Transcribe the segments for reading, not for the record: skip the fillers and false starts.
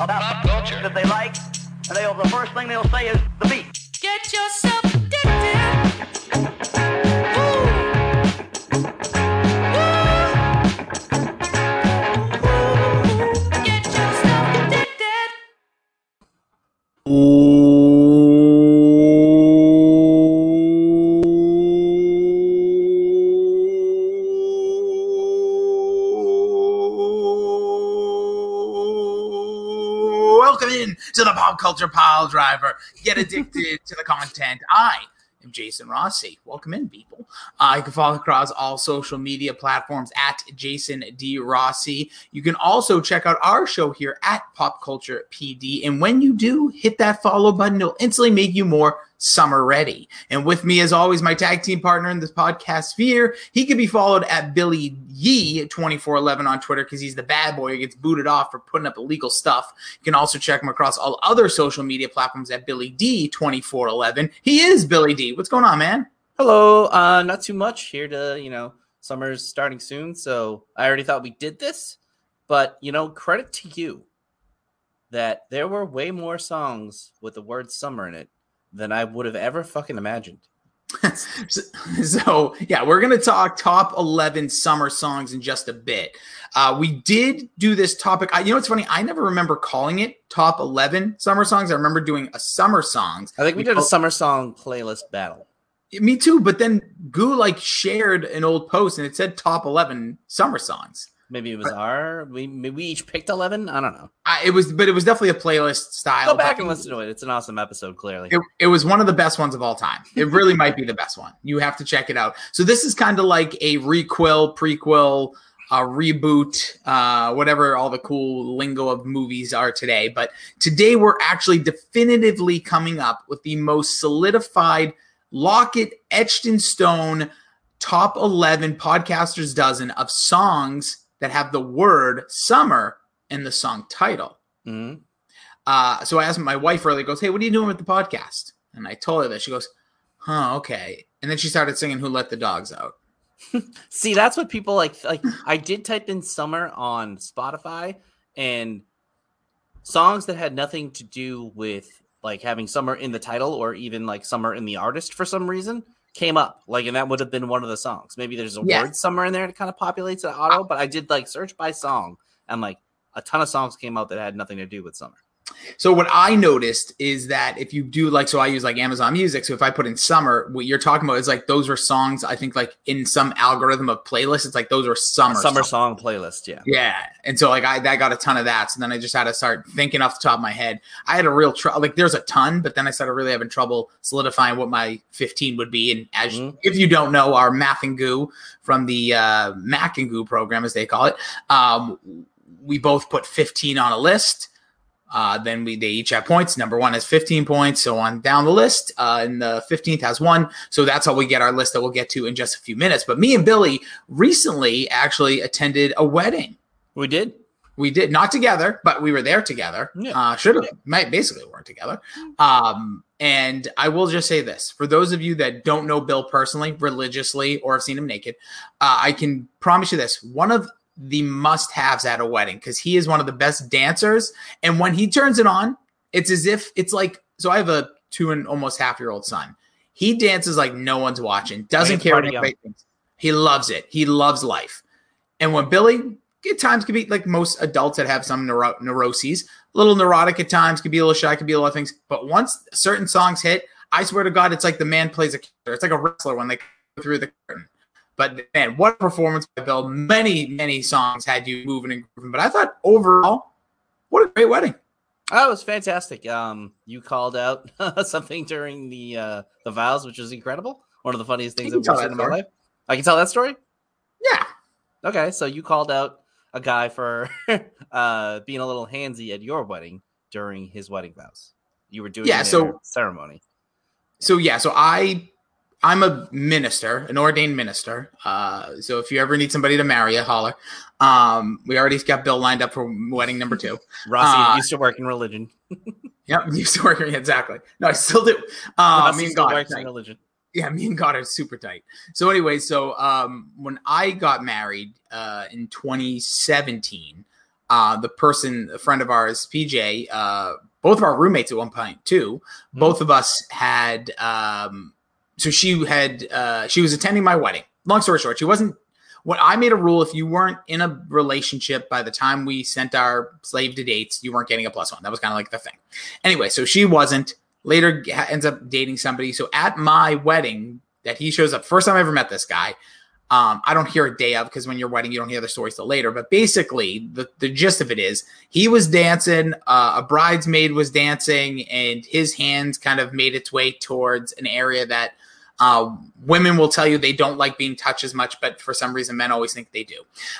about pop culture that they like, and the first thing they'll say is the beat. Get yourself addicted. Get yourself addicted. Welcome in to the Pop Culture Pile Driver. Get addicted to the content. I am Jason Rossi. Welcome in, people. You can follow across all social media platforms at Jason D. Rossi. You can also check out our show here at Pop Culture PD. And when you do, hit that follow button. It'll instantly make you more summer ready. And with me, as always, my tag team partner in this podcast sphere. He can be followed at Billy Yee 2411 on Twitter because he's the bad boy who gets booted off for putting up illegal stuff. You can also check him across all other social media platforms at Billy D 2411. He is Billy D. What's going on, man? Hello. Not too much here to, summer's starting soon. So I already thought we did this, but credit to you that there were way more songs with the word summer in it than I would have ever fucking imagined. So, we're going to talk top 11 summer songs in just a bit. We did do this topic. It's funny. I never remember calling it top 11 summer songs. I remember doing a summer songs. I think we did a summer song playlist battle. Me too. But then Goo shared an old post and it said top 11 summer songs. Maybe it was we each picked 11. I don't know. It was definitely a playlist style. Go back and listen to it. It's an awesome episode. Clearly, it was one of the best ones of all time. It really might be the best one. You have to check it out. So this is kind of like a prequel, reboot, whatever all the cool lingo of movies are today. But today we're actually definitively coming up with the most solidified, lock it, etched in stone, top 11 podcasters dozen of songs that have the word summer in the song title. Mm-hmm. So I asked my wife earlier, goes, "Hey, what are you doing with the podcast?" And I told her that. She goes, "Huh, okay." And then she started singing Who Let the Dogs Out. See, that's what people like. I did type in summer on Spotify, and songs that had nothing to do with having summer in the title or even summer in the artist for some reason came up, and that would have been one of the songs. Maybe there's a word somewhere in there that kind of populates it auto, but I did search by song, and a ton of songs came out that had nothing to do with summer. So what I noticed is that if you do so I use Amazon Music. So if I put in summer, what you're talking about is those are songs. I think in some algorithm of playlists, it's those are summer song playlist. Yeah. Yeah. And so I got a ton of that. So then I just had to start thinking off the top of my head. I had a real there's a ton, but then I started really having trouble solidifying what my 15 would be. And as if you don't know, our Math and Goo from the Mac and Goo program, as they call it, we both put 15 on a list. Then they each have points. Number one has 15 points, so on down the list. And the 15th has 1. So that's how we get our list that we'll get to in just a few minutes. But me and Billy recently actually attended a wedding. We did. Not together, but we were there together. Yeah. Basically weren't together. And I will just say this. For those of you that don't know Bill personally, religiously, or have seen him naked, I can promise you this. One of the must-haves at a wedding, because he is one of the best dancers, and when he turns it on, it's as if it's so I have a 2 and almost half-year-old son. He dances like no one's watching, doesn't care what anybody thinks. He loves it. He loves life. And when Billy, at times could be like most adults that have some neuroses, a little neurotic at times, could be a little shy, could be a lot of things, but once certain songs hit, I swear to God, it's like the man plays a character. It's like a wrestler when they go through the curtain. But man, what a performance by Bill. Many, many songs had you moving and grooving. But I thought overall, what a great wedding. Oh, it was fantastic. You called out something during the vows, which was incredible. One of the funniest things I've ever seen in my life. I can tell that story? Yeah. Okay, so you called out a guy for being a little handsy at your wedding during his wedding vows. You were doing ceremony. So I'm a minister, an ordained minister. So if you ever need somebody to marry, holler. We already got Bill lined up for wedding number 2. Rossi used to work in religion. Yep, used to work. Exactly. No, I still do. Me and God works in religion. Yeah, me and God are super tight. So anyway, when I got married in 2017, a friend of ours, PJ, both of our roommates at one point too. Both of us had. So she was attending my wedding. Long story short, she wasn't. When I made a rule, if you weren't in a relationship by the time we sent our slave to dates, you weren't getting a +1. That was kind of like the thing. Anyway, so she wasn't. Later ends up dating somebody. So at my wedding, that he shows up. First time I ever met this guy. I don't hear a day of, because when you're wedding, you don't hear the stories till later. But basically, the gist of it is he was dancing, a bridesmaid was dancing, and his hands kind of made its way towards an area that women will tell you they don't like being touched as much, but for some reason, men always think they do.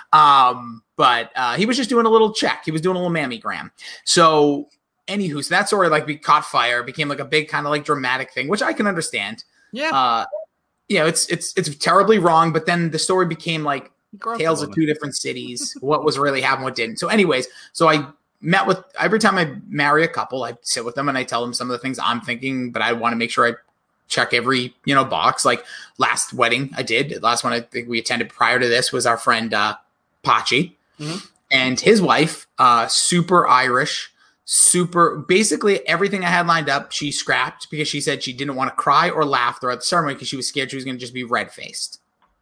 But he was just doing a little check. He was doing a little mammogram. So, anywho, so that story caught fire, became like a big kind of like dramatic thing, which I can understand. Yeah. It's terribly wrong, but then the story became like Gross tales of woman. two different cities, what was really happening, what didn't. So anyways, so I met with, every time I marry a couple, I sit with them and I tell them some of the things I'm thinking, but I want to make sure I check every, box. Like last wedding I did, last one I think we attended prior to this was our friend Pachi, and his wife, super Irish, basically everything I had lined up, she scrapped because she said she didn't want to cry or laugh throughout the ceremony because she was scared she was going to just be red-faced.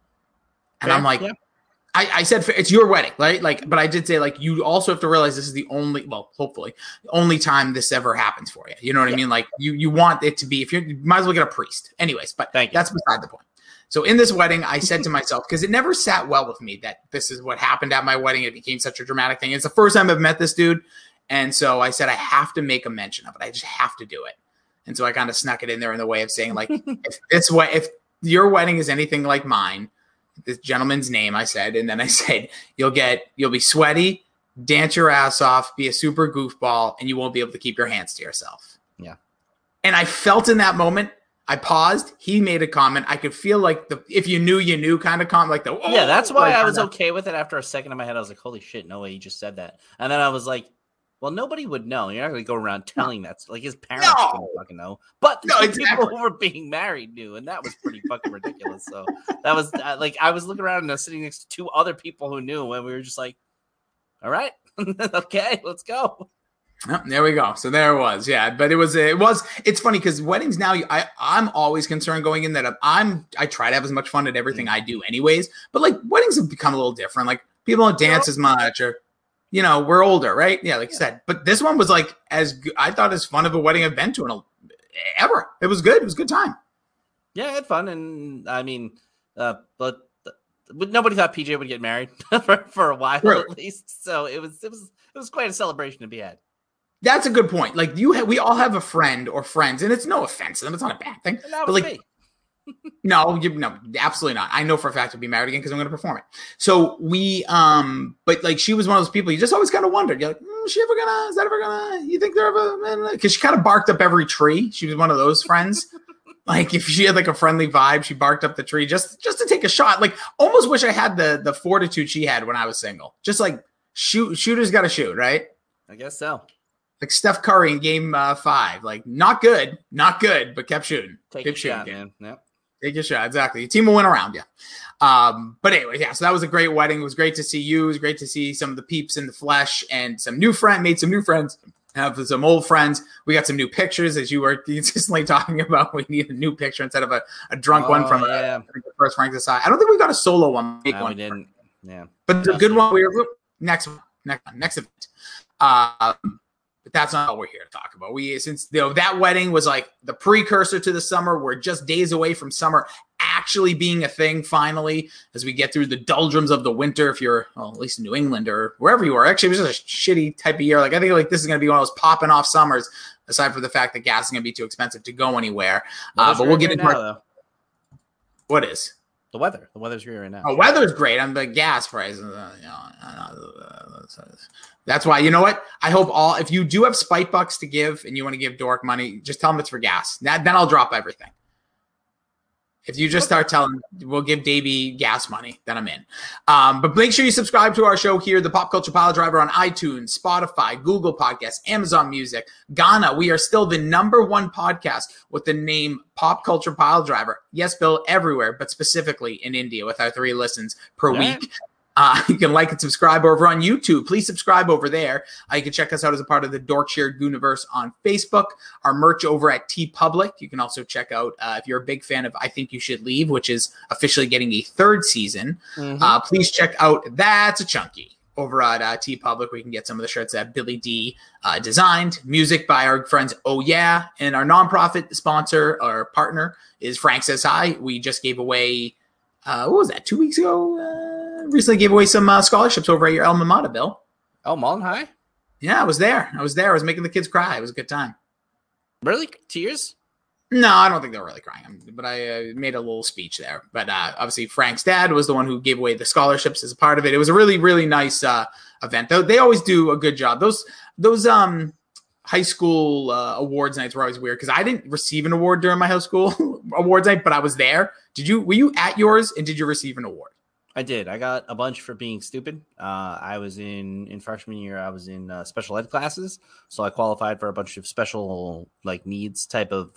And Fair, I'm like, yeah. I said, it's your wedding, right? But I did say, you also have to realize this is the only, hopefully, the only time this ever happens for you. You know what I mean? Like, you want it to be, you might as well get a priest. Anyways, but that's beside the point. So in this wedding, I said to myself, because it never sat well with me that this is what happened at my wedding. It became such a dramatic thing. It's the first time I've met this dude. And so I said, I have to make a mention of it. I just have to do it. And so I kind of snuck it in there in the way of saying, if your wedding is anything like mine, this gentleman's name, I said, and then I said, you'll be sweaty, dance your ass off, be a super goofball, and you won't be able to keep your hands to yourself. Yeah. And I felt in that moment, I paused. He made a comment. I could feel like if you knew kind of comment, yeah, that's why I was okay with it. After a second in my head, I was like, holy shit, no way, he just said that. And then I was like, well, nobody would know. You're not going to go around telling that. Like, his parents don't fucking know. But the people who were being married knew, and that was pretty fucking ridiculous. So that was, I was looking around and I was sitting next to two other people who knew, and we were just like, all right, okay, let's go. Oh, there we go. So there it was. Yeah, but it's funny because weddings now, I'm always concerned going in that I try to have as much fun at everything I do anyways, but weddings have become a little different. Like, people don't dance as much, or we're older, right? Yeah, like you said. But this one was I thought as fun of a wedding I've been to ever. It was good. It was a good time. Yeah, I had fun, and I mean, but nobody thought PJ would get married for a while at least. So it was quite a celebration to be had. That's a good point. We all have a friend or friends, and it's no offense to them. It's not a bad thing. But me. No, absolutely not. I know for a fact we'll be married again because I'm going to perform it. So but she was one of those people you just always kind of wondered. You're like, is that ever gonna, you think they're ever, because she kind of barked up every tree. She was one of those friends. If she had a friendly vibe, she barked up the tree just to take a shot. Almost wish I had the fortitude she had when I was single. Just shooters got to shoot, right? I guess so. Like Steph Curry in game 5, not good, but kept shooting. Take a shot, man. Yep. Take your shot. Exactly. Your team will win around you. But anyway, yeah, so that was a great wedding. It was great to see you. It was great to see some of the peeps in the flesh and made some new friends, have some old friends. We got some new pictures, as you were consistently talking about. We need a new picture instead of a drunk one from the first Frank Desai. I don't think we got a solo one. No, we didn't. Yeah. But the good one, next event. But that's not what we're here to talk about. Since that wedding was the precursor to the summer, we're just days away from summer actually being a thing finally, as we get through the doldrums of the winter. If you're, at least in New England or wherever you are, actually it was just a shitty type of year. I think this is going to be one of those popping off summers, aside from the fact that gas is going to be too expensive to go anywhere. But we'll get into now, what is the weather. The weather's great right now. Oh, weather's great. I'm the gas prices. That's why, you know what? I hope if you do have spite bucks to give and you want to give Dork money, just tell them it's for gas. Then I'll drop everything. If you just start telling, we'll give Davey gas money, then I'm in. But make sure you subscribe to our show here, the Pop Culture Pile Driver, on iTunes, Spotify, Google Podcasts, Amazon Music, Ghana. We are still the #1 podcast with the name Pop Culture Pile Driver. Yes, Bill, everywhere, but specifically in India with our 3 listens per week. You can like and subscribe over on YouTube. Please subscribe over there. You can check us out as a part of the Dorkshire Gooniverse on Facebook. Our merch over at TeePublic. You can also check out if you're a big fan of I Think You Should Leave, which is officially getting a third season. Please check out That's a Chunky over at TeePublic. We can get some of the shirts that Billy D designed. Music by our friends Oh Yeah. And our nonprofit sponsor or partner is Frank Says Hi. We just gave away, what was that, 2 weeks ago? Recently gave away some scholarships over at your alma mater, Bill. Oh, Malden High? Yeah, I was there. I was making the kids cry. It was a good time. Really? Tears? No, I don't think they were really crying, but I made a little speech there. But obviously, Frank's dad was the one who gave away the scholarships as a part of it. It was a really, really nice event. They always do a good job. Those high school awards nights were always weird because I didn't receive an award during my high school awards night, but I was there. Were you at yours, and did you receive an award? I did. I got a bunch for being stupid. I was in freshman year. I was in special ed classes, so I qualified for a bunch of special needs type of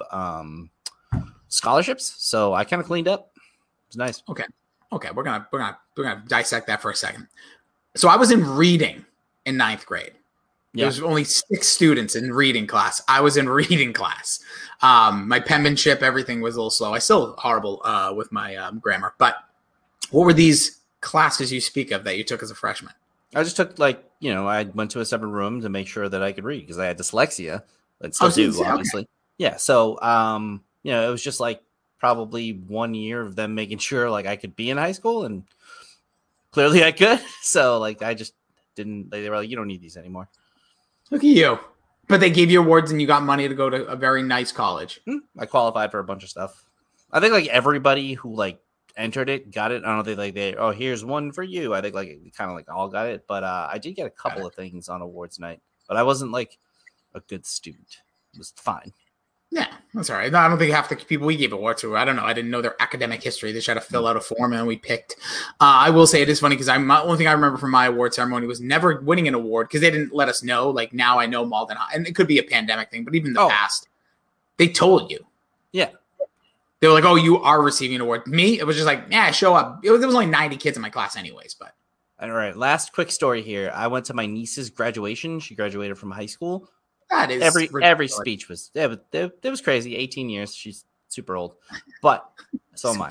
scholarships. So I kind of cleaned up. It was nice. Okay. We're gonna dissect that for a second. So I was in reading in 9th grade. There was only 6 students in reading class. I was in reading class. My penmanship, everything was a little slow. I still horrible with my grammar, but. What were these classes you speak of that you took as a freshman? I just took I went to a separate room to make sure that I could read because I had dyslexia, but still do, obviously. Okay. Yeah. So, it was just probably 1 year of them making sure I could be in high school, and clearly I could. So I just didn't, they were like, you don't need these anymore. Look at you. But they gave you awards and you got money to go to a very nice college. I qualified for a bunch of stuff. I think everybody who entered it, got it. I don't think here's one for you. I think kind of all got it, but I did get a couple of things on awards night, but I wasn't a good student. It was fine. Yeah, that's all right. No, I don't think half the people we gave awards to, I don't know. I didn't know their academic history. They tried to fill out a form and we picked. I will say it is funny because the only thing I remember from my award ceremony was never winning an award because they didn't let us know. Now I know Malden High, and it could be a pandemic thing, but even in the past, they told you. Yeah. They were like, oh, you are receiving an award. Me, it was just show up. There was only 90 kids in my class anyways. But all right, last quick story here. I went to my niece's graduation. She graduated from high school. That is every speech was it was crazy. 18 years. She's super old. But so am I.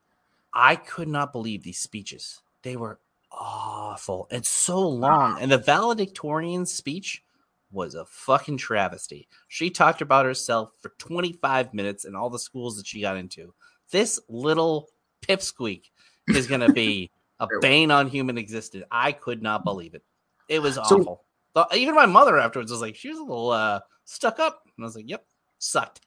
I could not believe these speeches. They were awful and so long. And the valedictorian speech was a fucking travesty. She talked about herself for 25 minutes and all the schools that she got into. This little pipsqueak is going to be a bane on human existence. I could not believe it. It was awful. Even my mother afterwards was like, she was a little stuck up. And I was like, yep, sucked.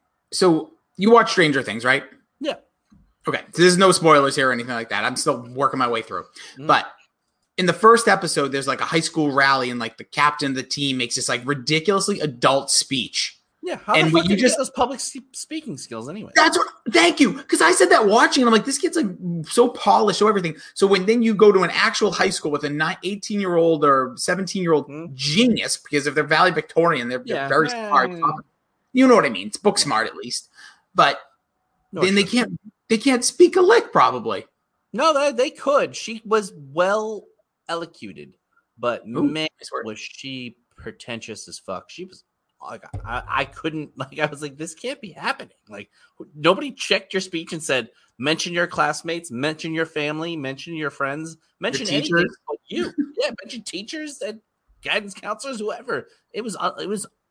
So you watch Stranger Things, right? Yeah. Okay. So there's no spoilers here or anything like that. I'm still working my way through. But in the first episode, there's a high school rally and the captain of the team makes this ridiculously adult speech. Yeah. How the fuck did you get those public speaking skills anyway? Thank you. Because I said that watching and I'm like, this kid's so polished, so everything. So when then you go to an actual high school with an 18-year-old or 17-year-old genius, because if they're valedictorian, they're very smart. You know what I mean? It's book smart at least. But then they can't speak a lick probably. No, they could. She was well elocuted, but man, was she pretentious as fuck. She was I couldn't I was like, this can't be happening. Nobody checked your speech and said, mention your classmates, mention your family, mention your friends, mention anything but you. Yeah, mention teachers and guidance counselors, whoever. It was out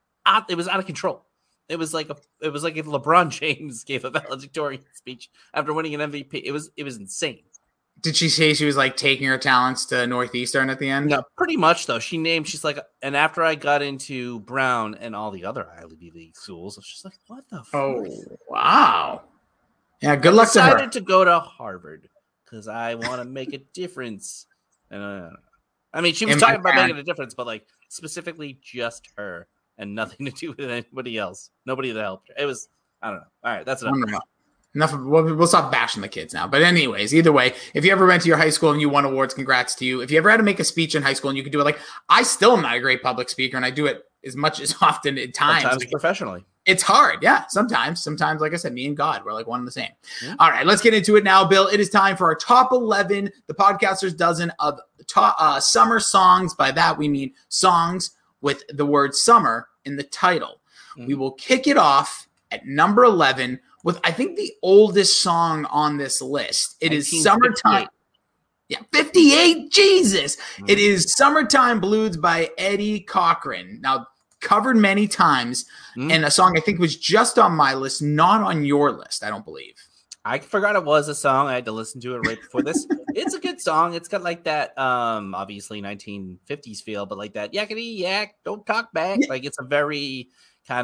of control. It was like if LeBron James gave a valedictorian speech after winning an MVP. It was insane. Did she say she was taking her talents to Northeastern at the end? No, pretty much though. She's like, and after I got into Brown and all the other Ivy League schools, I was just like, what the fuck? Oh, wow. Yeah, good luck to her. I decided to go to Harvard because I want to make a difference. And I mean, she was talking about making a difference, but specifically just her and nothing to do with anybody else. Nobody that helped her. It was, I don't know. All right, that's enough. We'll stop bashing the kids now. But anyways, either way, if you ever went to your high school and you won awards, congrats to you. If you ever had to make a speech in high school and you could do it I still am not a great public speaker and I do it as often at times. Sometimes professionally. It's hard. Yeah. Sometimes, like I said, me and God, we're like one and the same. Yeah. All right, let's get into it now, Bill. It is time for our top 11, the Podcaster's Dozen of summer songs. By that, we mean songs with the word summer in the title. We will kick it off at number 11 with, I think, the oldest song on this list. It is Summertime. Yeah, 58. Jesus. It is Summertime Blues by Eddie Cochran. Now, covered many times, and a song I think was just on my list, not on your list, I don't believe. I forgot it was a song. I had to listen to it right before this. It's a good song. It's got like that, obviously 1950s feel, but like that yakety yak, don't talk back. Yeah. Like it's a very kind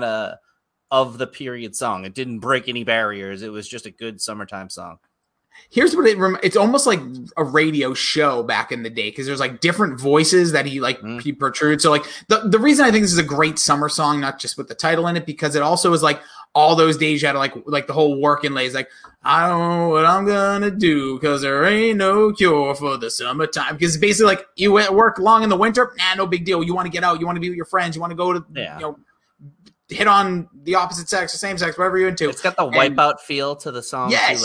of the period song. It didn't break any barriers. It was just a good summertime song. Here's what it's almost like a radio show back in the day, because there's like different voices that he protrudes. So like the reason I think this is a great summer song, not just with the title in it, because it also is like all those days you had to like the whole working lays, like I don't know what I'm gonna do because there ain't no cure for the summertime. Because basically like you work long in the winter, no big deal. You want to get out, you want to be with your friends, you want to go to hit on the opposite sex or same sex, whatever you're into. It's got the Wipeout feel to the song. Yes.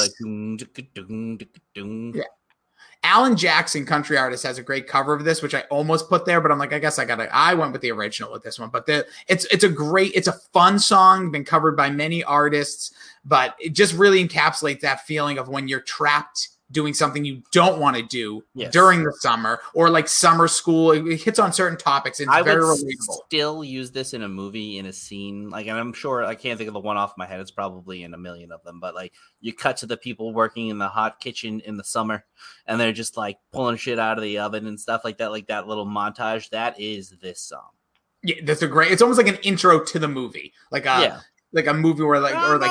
Too, like yeah. Alan Jackson, country artist, has a great cover of this, which I almost put there, but I'm like, I guess I went with the original with this one. But it's a fun song, been covered by many artists, but it just really encapsulates that feeling of when you're trapped doing something you don't want to do during the summer, or like summer school. It hits on certain topics, and it's very relatable. Still use this in a movie, in a scene, like, and I'm sure I can't think of the one off my head. It's probably in a million of them, but like you cut to the people working in the hot kitchen in the summer, and they're just like pulling shit out of the oven and stuff like that little montage. That is this song. Yeah, that's it's almost like an intro to the movie, like a movie where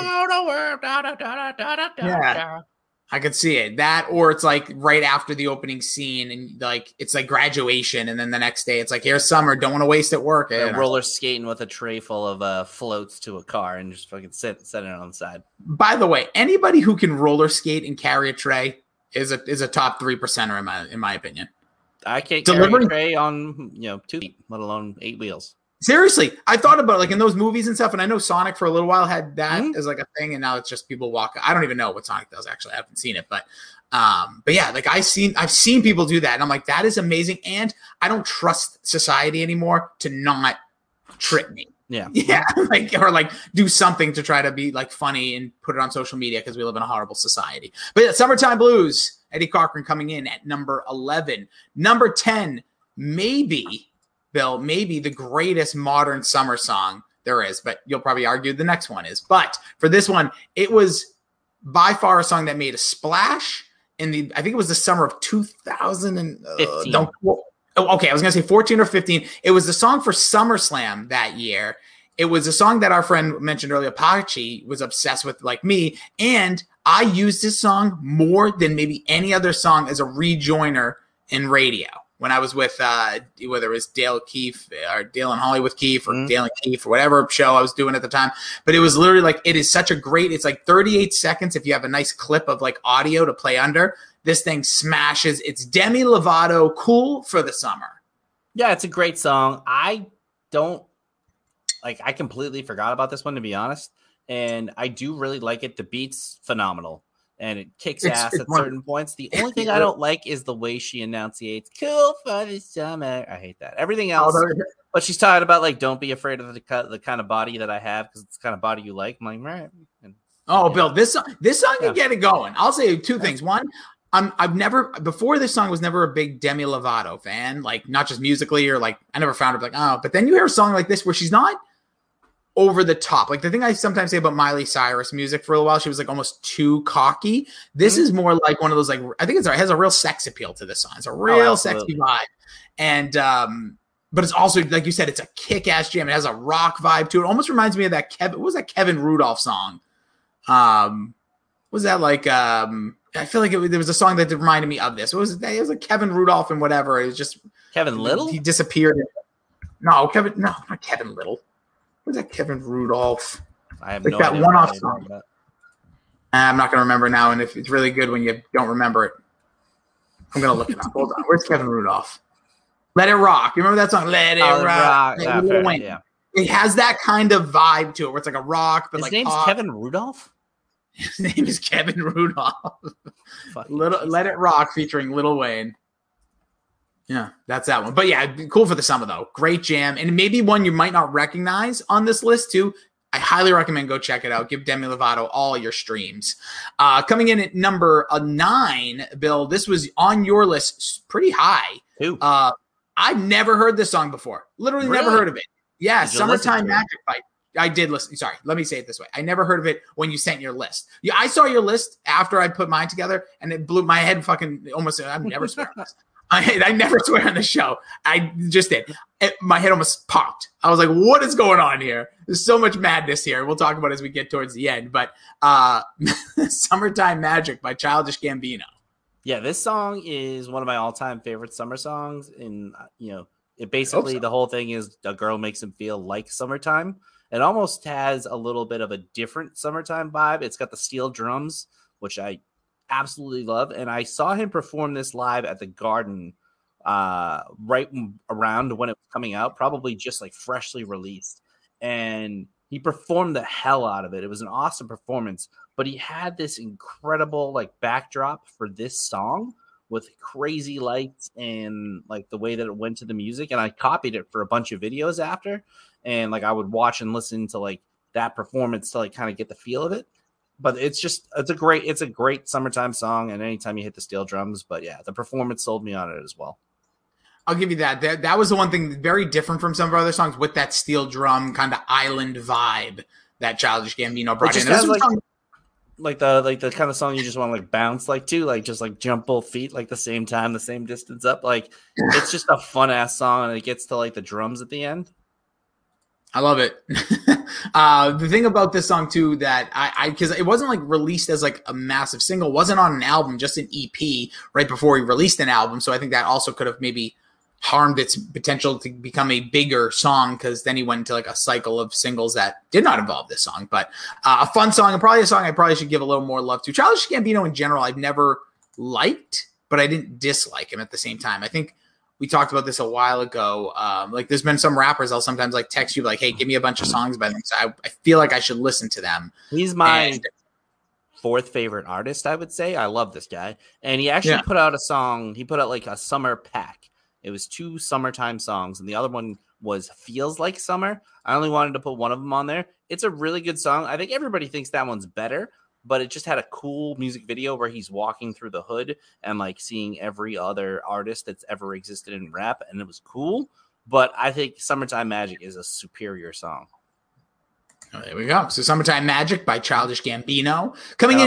I could see it. That, or it's like right after the opening scene, and like it's like graduation, and then the next day it's like, here's summer, don't want to waste at work. Roller skating with a tray full of floats to a car and just fucking set it on the side. By the way, anybody who can roller skate and carry a tray is a top 3%er in my opinion. I can't carry a tray on 2 feet, let alone 8 wheels. Seriously, I thought about like in those movies and stuff, and I know Sonic for a little while had that as like a thing, and now it's just people walk. I don't even know what Sonic does actually. I haven't seen it, but yeah, like I've seen people do that, and I'm like, that is amazing. And I don't trust society anymore to not trip me. Yeah, or like do something to try to be like funny and put it on social media, because we live in a horrible society. But yeah, Summertime Blues, Eddie Cochran, coming in at number 11. Number 10, maybe the greatest modern summer song there is, but you'll probably argue the next one is. But for this one, it was by far a song that made a splash I think it was the summer of 2015. Okay, I was going to say 14 or 15. It was the song for SummerSlam that year. It was a song that our friend mentioned earlier, Apache, was obsessed with, like me, and I used this song more than maybe any other song as a rejoiner in radio. When I was with, whether it was Dale Keefe or Dale and Holly with Keefe or Dale and Keefe or whatever show I was doing at the time. But it was literally like, it is such a great, it's like 38 seconds. If you have a nice clip of like audio to play under, this thing smashes. It's Demi Lovato, Cool for the Summer. Yeah, it's a great song. I completely forgot about this one, to be honest. And I do really like it. The beat's phenomenal. And it kicks ass at certain points. The only thing I don't like is the way she enunciates "cool for the summer." I hate that. Everything else, but she's talking about like, don't be afraid of the kind of body that I have, because it's the kind of body you like. I'm like, right. And, Bill, this song can get it going. I'll say two things. One, before this song was never a big Demi Lovato fan, like not just musically or like I never found her like, but then you hear a song like this where she's not over the top. Like the thing I sometimes say about Miley Cyrus music for a while, she was like almost too cocky. This is more like one of those, like, I think it has a real sex appeal to this song. It's a real sexy vibe. And, but it's also, like you said, it's a kick-ass jam. It has a rock vibe to it. Almost reminds me of that what was that Kevin Rudolph song? Was that like, I feel like there was a song that reminded me of this. It was like Kevin Rudolph and whatever. It was just Kevin Little. He disappeared. No, not Kevin Little. What's that Kevin Rudolph? I have like no that idea one-off song. I'm not going to remember now, and if it's really good when you don't remember it, I'm going to look it up. Hold on. Where's Kevin Rudolph? Let It Rock. You remember that song? Let It Rock. Yeah. it has that kind of vibe to it, where it's like a rock, but His like name's pop. Kevin Rudolph. His name is Kevin Rudolph. Fucking Let It Rock featuring Lil Wayne. Yeah, that's that one. But yeah, cool for the summer though. Great jam, and maybe one you might not recognize on this list too. I highly recommend go check it out. Give Demi Lovato all your streams. Coming in at number 9, Bill. This was on your list pretty high. Who? I've never heard this song before. Literally never Really? heard of it. Yeah, Did you listen Summertime to it? Magic Fight. I did listen. Sorry, let me say it this way. I never heard of it when you sent your list. Yeah, I saw your list after I put mine together, and it blew my head fucking almost. I've never swear on this. I never swear on the show. I just did. My head almost popped. I was like, what is going on here? There's so much madness here. We'll talk about it as we get towards the end. But Summertime Magic by Childish Gambino. Yeah, this song is one of my all-time favorite summer songs. And, it basically, the whole thing is a girl makes him feel like summertime. It almost has a little bit of a different summertime vibe. It's got the steel drums, which I absolutely love. And I saw him perform this live at the Garden right around when it was coming out, probably just like freshly released. And he performed the hell out of it. It was an awesome performance, but he had this incredible like backdrop for this song with crazy lights and like the way that it went to the music. And I copied it for a bunch of videos after. And like I would watch and listen to like that performance to like kind of get the feel of it. But it's a great summertime song. And anytime you hit the steel drums, but yeah, the performance sold me on it as well. I'll give you that. That was the one thing very different from some of our other songs with that steel drum kind of island vibe that Childish Gambino brought in. Has like the kind of song you just want to like bounce like to, like just like jump both feet like the same time, the same distance up. Like it's just a fun ass song, and it gets to like the drums at the end. I love it. The thing about this song too that because it wasn't like released as like a massive single, wasn't on an album, just an EP right before he released an album. So I think that also could have maybe harmed its potential to become a bigger song, because then he went into like a cycle of singles that did not involve this song. But a fun song, and probably a song I probably should give a little more love to. Childish Gambino in general, I've never liked, but I didn't dislike him at the same time. I think we talked about this a while ago. Like there's been some rappers I'll sometimes like text you like, hey, give me a bunch of songs by them. So I feel like I should listen to them. He's my fourth favorite artist, I would say. I love this guy. And he actually put out a song. He put out like a summer pack. It was 2 summertime songs, and the other one was Feels Like Summer. I only wanted to put one of them on there. It's a really good song. I think everybody thinks that one's better, but it just had a cool music video where he's walking through the hood and like seeing every other artist that's ever existed in rap, and it was cool. But I think Summertime Magic is a superior song. Oh, there we go. So Summertime Magic by Childish Gambino. Coming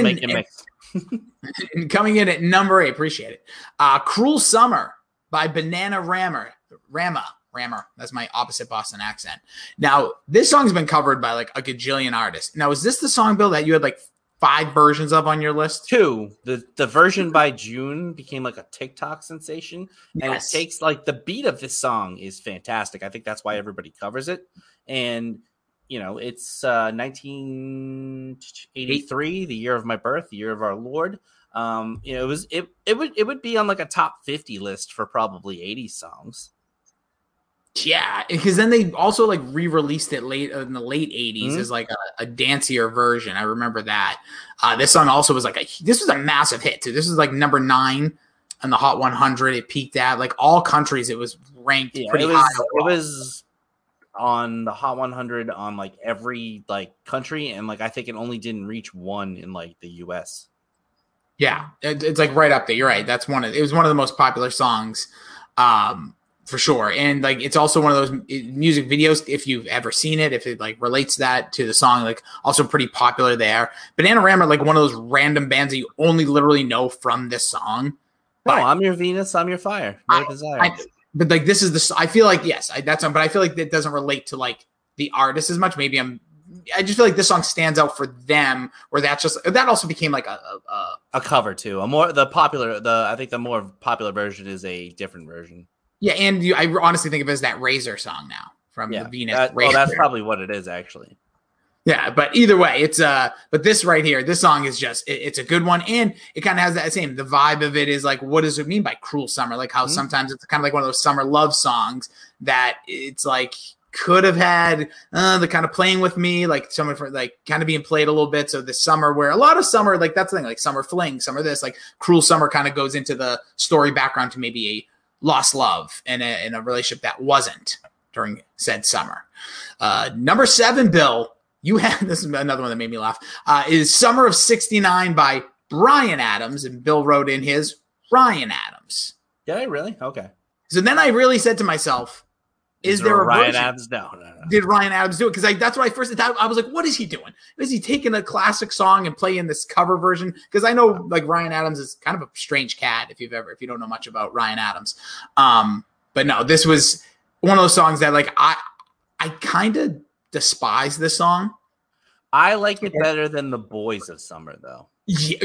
in at number 8. Appreciate it. Cruel Summer by Banana Rama. That's my opposite Boston accent. Now, this song's been covered by like a gajillion artists. Now, is this the song, Bill, that you had like 5 versions of on your list? 2. The version by June became like a TikTok sensation. And it takes like the beat of this song is fantastic. I think that's why everybody covers it. And it's 1983, the year of my birth, the year of our Lord. It would be on like a top 50 list for probably 80 songs. Yeah, because then they also like re-released it late in the late 80s as like a dancier version. I remember that. This song also was this was a massive hit too. This was like number 9 on the Hot 100. It peaked at like all countries. It was ranked pretty high. It was on the Hot 100 on like every like country, and like I think it only didn't reach 1 in like the US. Yeah, it's like right up there. You're right. It was one of the most popular songs, for sure. And like, it's also one of those music videos. If you've ever seen it, if it like relates that to the song, like also pretty popular there. Bananarama, like one of those random bands that you only literally know from this song. But I'm your Venus, I'm your fire, your desire. But like, this is I feel like, yes, but I feel like that doesn't relate to like the artist as much. Maybe I just feel like this song stands out for them, or that also became like a cover too. I think the more popular version is a different version. Yeah, and I honestly think of it as that Razor song now from the Venus. That's probably what it is actually. Yeah, but either way, it's but this right here, this song is just it's a good one, and it kind of has that same. The vibe of it is like, what does it mean by cruel summer? Like how sometimes it's kind of like one of those summer love songs that it's like could have had the kind of playing with me, like someone for like kind of being played a little bit. So this summer, where a lot of summer, like that's the thing, like summer fling, summer this, like Cruel Summer kind of goes into the story background to maybe a lost love and in a relationship that wasn't during said summer. Number 7, Bill, you had this is another one that made me laugh. Is Summer of '69 by Bryan Adams, and Bill wrote in his Ryan Adams. Did I really? Okay. So then I really said to myself, is there a Ryan version? Adams? No. Did Ryan Adams do it? Because that's what I first thought. I was like, what is he doing? Is he taking a classic song and playing this cover version? Because I know like Ryan Adams is kind of a strange cat if you don't know much about Ryan Adams. But no, this was one of those songs that like I kind of despise this song. I like it better than the Boys of Summer, though. Yeah,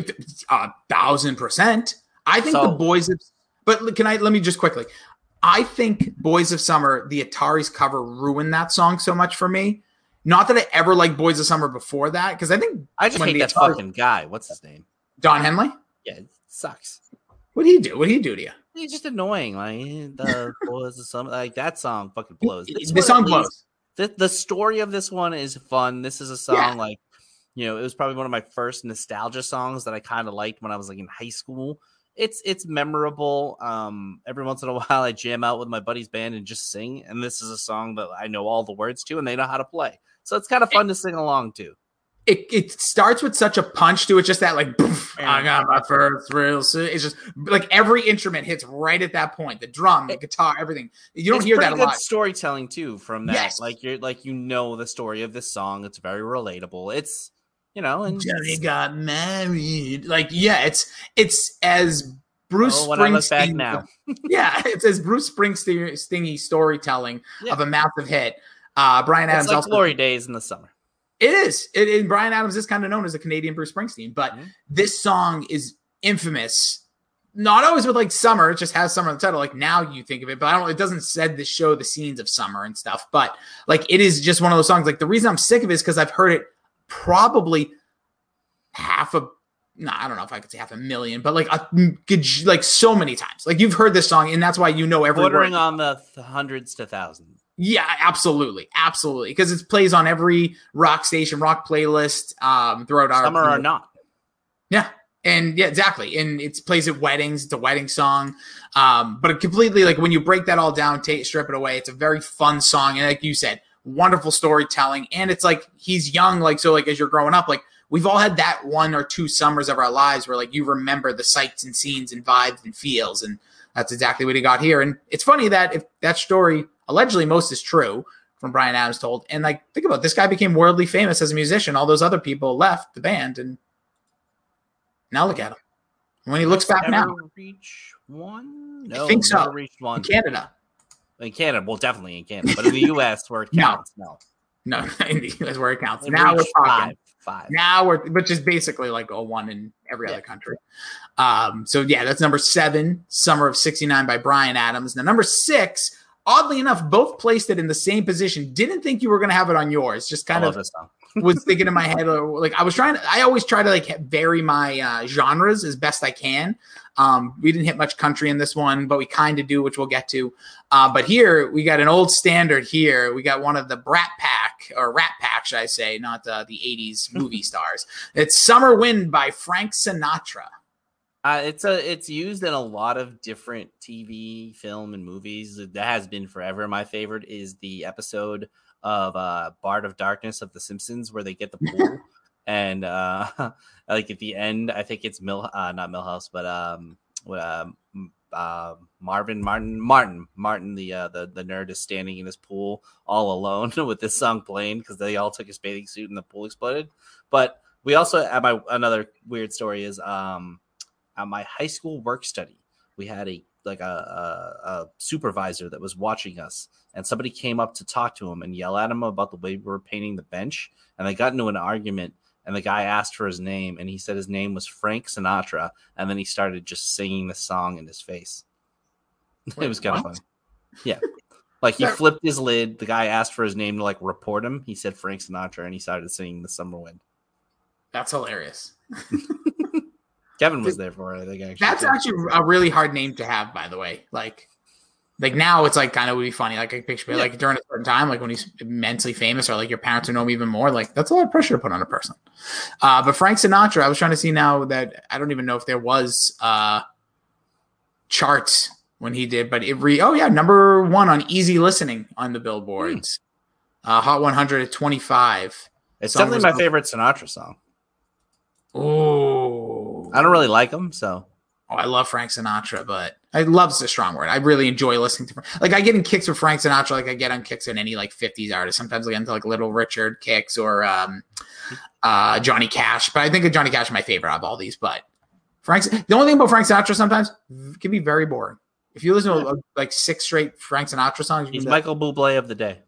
1,000%. I think the Boys of, but let me just quickly. I think Boys of Summer, the Ataris cover, ruined that song so much for me. Not that I ever liked Boys of Summer before that, because I think I just hate that fucking guy. What's his name? Don Henley? Yeah, it sucks. What'd he do? What'd he do to you? He's just annoying. Like the Boys of Summer, like that song fucking blows. This song blows. The story of this one is fun. This is a song like, you know, it was probably one of my first nostalgia songs that I kind of liked when I was like in high school. It's memorable. Every once in a while I jam out with my buddy's band and just sing. And this is a song that I know all the words to and they know how to play. So it's kind of fun to sing along to. It starts with such a punch to it, just that like, poof, I got my first real. It's just like every instrument hits right at that point. The drum, the guitar, everything. You don't hear that a lot. Good storytelling too from that. Yes. Like you're like the story of this song. It's very relatable. It's and Johnny got married. Like it's as Bruce when I look back Springsteen now. Yeah, it's as Bruce Springsteen storytelling of a massive hit. Bryan Adams it's like also Glory Days in the Summer. It is. Bryan Adams is kind of known as a Canadian Bruce Springsteen, but this song is infamous. Not always with like summer, it just has summer in the title. Like now you think of it, but it doesn't show the scenes of summer and stuff. But like it is just one of those songs. Like the reason I'm sick of it is because I've heard it probably I don't know if I could say 500,000, but like so many times. Like you've heard this song, and that's why you know every Bordering word. on the hundreds to thousands. Yeah, absolutely, because it plays on every rock station, rock playlist throughout our summer or not. Yeah, and yeah, exactly, and it plays at weddings. It's a wedding song, but it completely like when you break that all down, strip it away. It's a very fun song, and like you said, wonderful storytelling, and it's like he's young, like so, like as you're growing up, like we've all had that 1 or 2 summers of our lives where like you remember the sights and scenes and vibes and feels, and that's exactly what he got here. And it's funny that if that story allegedly most is true from Bryan Adams told, and like think about it, this guy became worldly famous as a musician. All those other people left the band, and now look at him. When he looks back now, reach one? No, I think so. Never reached one. In Canada. In Canada, well, definitely in Canada, but in the U.S. where it counts, no, in the U.S. where it counts. It Now we're reached talking. five. Now which is basically like a 1 in every other country. So yeah, that's number 7, Summer of '69 by Bryan Adams. Now number 6, oddly enough, both placed it in the same position. Didn't think you were going to have it on yours. Just kind of was thinking in my head, like I always try to like vary my genres as best I can. We didn't hit much country in this one, but we kind of do, which we'll get to. But here we got an old standard here. We got one of the Rat Pack, should I say, not the 80s movie stars. It's Summer Wind by Frank Sinatra. It's used in a lot of different TV, film, and movies. That has been forever. My favorite is the episode of Bart of Darkness of The Simpsons where they get the pool and like at the end, I think it's not Milhouse, but Martin, the nerd is standing in his pool all alone with this song playing because they all took his bathing suit and the pool exploded. But we also another weird story is at my high school work study, we had a supervisor that was watching us, and somebody came up to talk to him and yell at him about the way we were painting the bench, and they got into an argument, and the guy asked for his name, and he said his name was Frank Sinatra, and then he started just singing the song in his face. It was kind of funny. Yeah. Like he flipped his lid, the guy asked for his name to like report him, he said Frank Sinatra, and he started singing The Summer Wind. That's hilarious. Kevin was there for it, I think. That's actually a really hard name to have, by the way. Like, Like now it's like kind of would be funny. Like I picture like during a certain time, like when he's immensely famous or like your parents know him even more, like that's a lot of pressure to put on a person. But Frank Sinatra, I was trying to see now that I don't even know if there was charts when he did, but number 1 on easy listening on the billboards. Hot 100 at 25. It's definitely my favorite Sinatra song. Oh, I don't really like him, so. Oh, I love Frank Sinatra, but I love's a strong word. I really enjoy listening to like I get in kicks with Frank Sinatra, like I get on kicks in any like 50s artist. Sometimes I get into like Little Richard kicks or Johnny Cash, but I think of Johnny Cash my favorite of all these. But the only thing about Frank Sinatra sometimes it can be very boring. If you listen to like 6 straight Frank Sinatra songs, he's Michael Bublé of the day.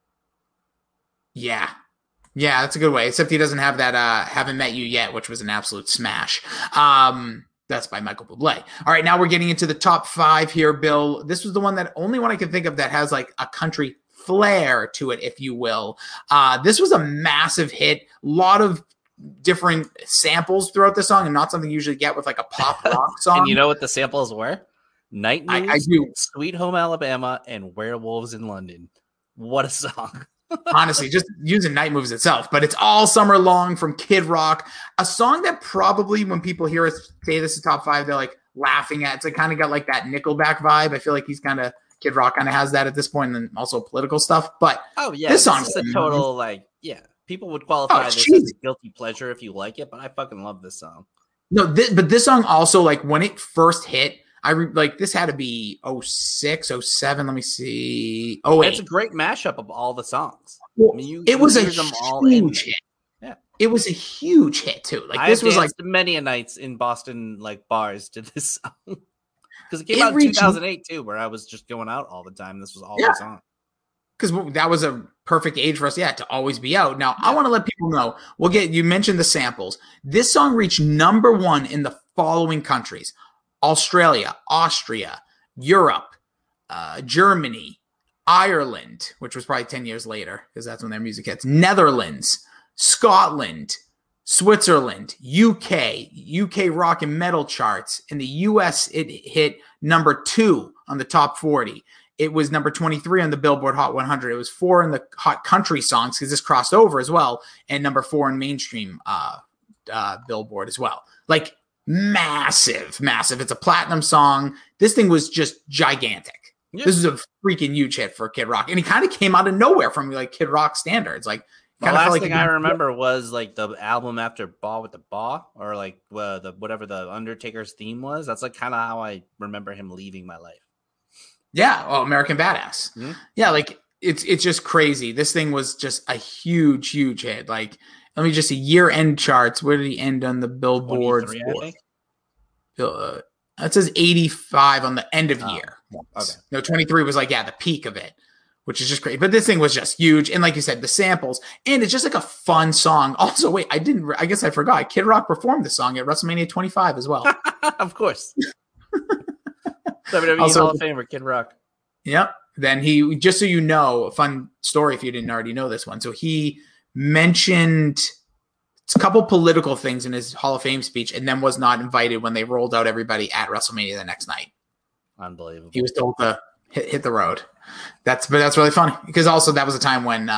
Yeah, that's a good way. Except he doesn't have that "Haven't Met You Yet," which was an absolute smash. That's by Michael Bublé. All right, now we're getting into the top 5 here, Bill. This was the only one I can think of that has like a country flair to it, if you will. This was a massive hit. A lot of different samples throughout the song, and not something you usually get with like a pop rock song. And you know what the samples were? Night Moves, I do. Sweet Home Alabama, and Werewolves in London. What a song. Honestly, just using Night Moves itself, but it's All Summer Long from Kid Rock, a song that probably when people hear us say this is top 5, they're like laughing at. It's like kind of got like that Nickelback vibe. I feel like Kid Rock kind of has that at this point, and also political stuff. But this song's a total like people would qualify this as a guilty pleasure if you like it, but I fucking love this song. No, but this song also like when it first hit. This had to be 06, 07. Let me see. Oh, it's a great mashup of all the songs. Well, it was a huge hit. Yeah, it was a huge hit too. Like this was like many a nights in Boston like bars to this song because it came out in 2008 too, where I was just going out all the time. This was all the song. Because that was a perfect age for us, to always be out. Now I want to let people know. You mentioned the samples. This song reached number 1 in the following countries: Australia, Austria, Europe, Germany, Ireland, which was probably 10 years later because that's when their music hits, Netherlands, Scotland, Switzerland, UK rock and metal charts. In the US, it hit number 2 on the top 40. It was number 23 on the Billboard Hot 100. It was 4 in the Hot Country Songs because this crossed over as well, and number 4 in mainstream Billboard as well. Like, massive. It's a platinum song. This thing was just gigantic. Yeah. This is a freaking huge hit for Kid Rock. And he kind of came out of nowhere from like Kid Rock standards. Like the last thing I remember was like the album after Ball with the Baw, or like whatever the Undertaker's theme was. That's like kind of how I remember him leaving my life. Yeah. Oh, American Badass. Mm-hmm. Yeah. Like it's just crazy. This thing was just a huge hit. Like, let me just see year-end charts. Where did he end on the Billboard? It says 85 on the end of year. Okay. No, 23 was like, the peak of it, which is just great. But this thing was just huge. And like you said, the samples, and it's just like a fun song. Also, wait, I guess I forgot. Kid Rock performed the song at WrestleMania 25 as well. Of course. WWE Hall of Famer, Kid Rock. Yep. Then he, just so you know, a fun story if you didn't already know this one. So he mentioned a couple political things in his Hall of Fame speech and then was not invited when they rolled out everybody at WrestleMania the next night. Unbelievable. He was told to hit the road. That's really funny because also that was a time when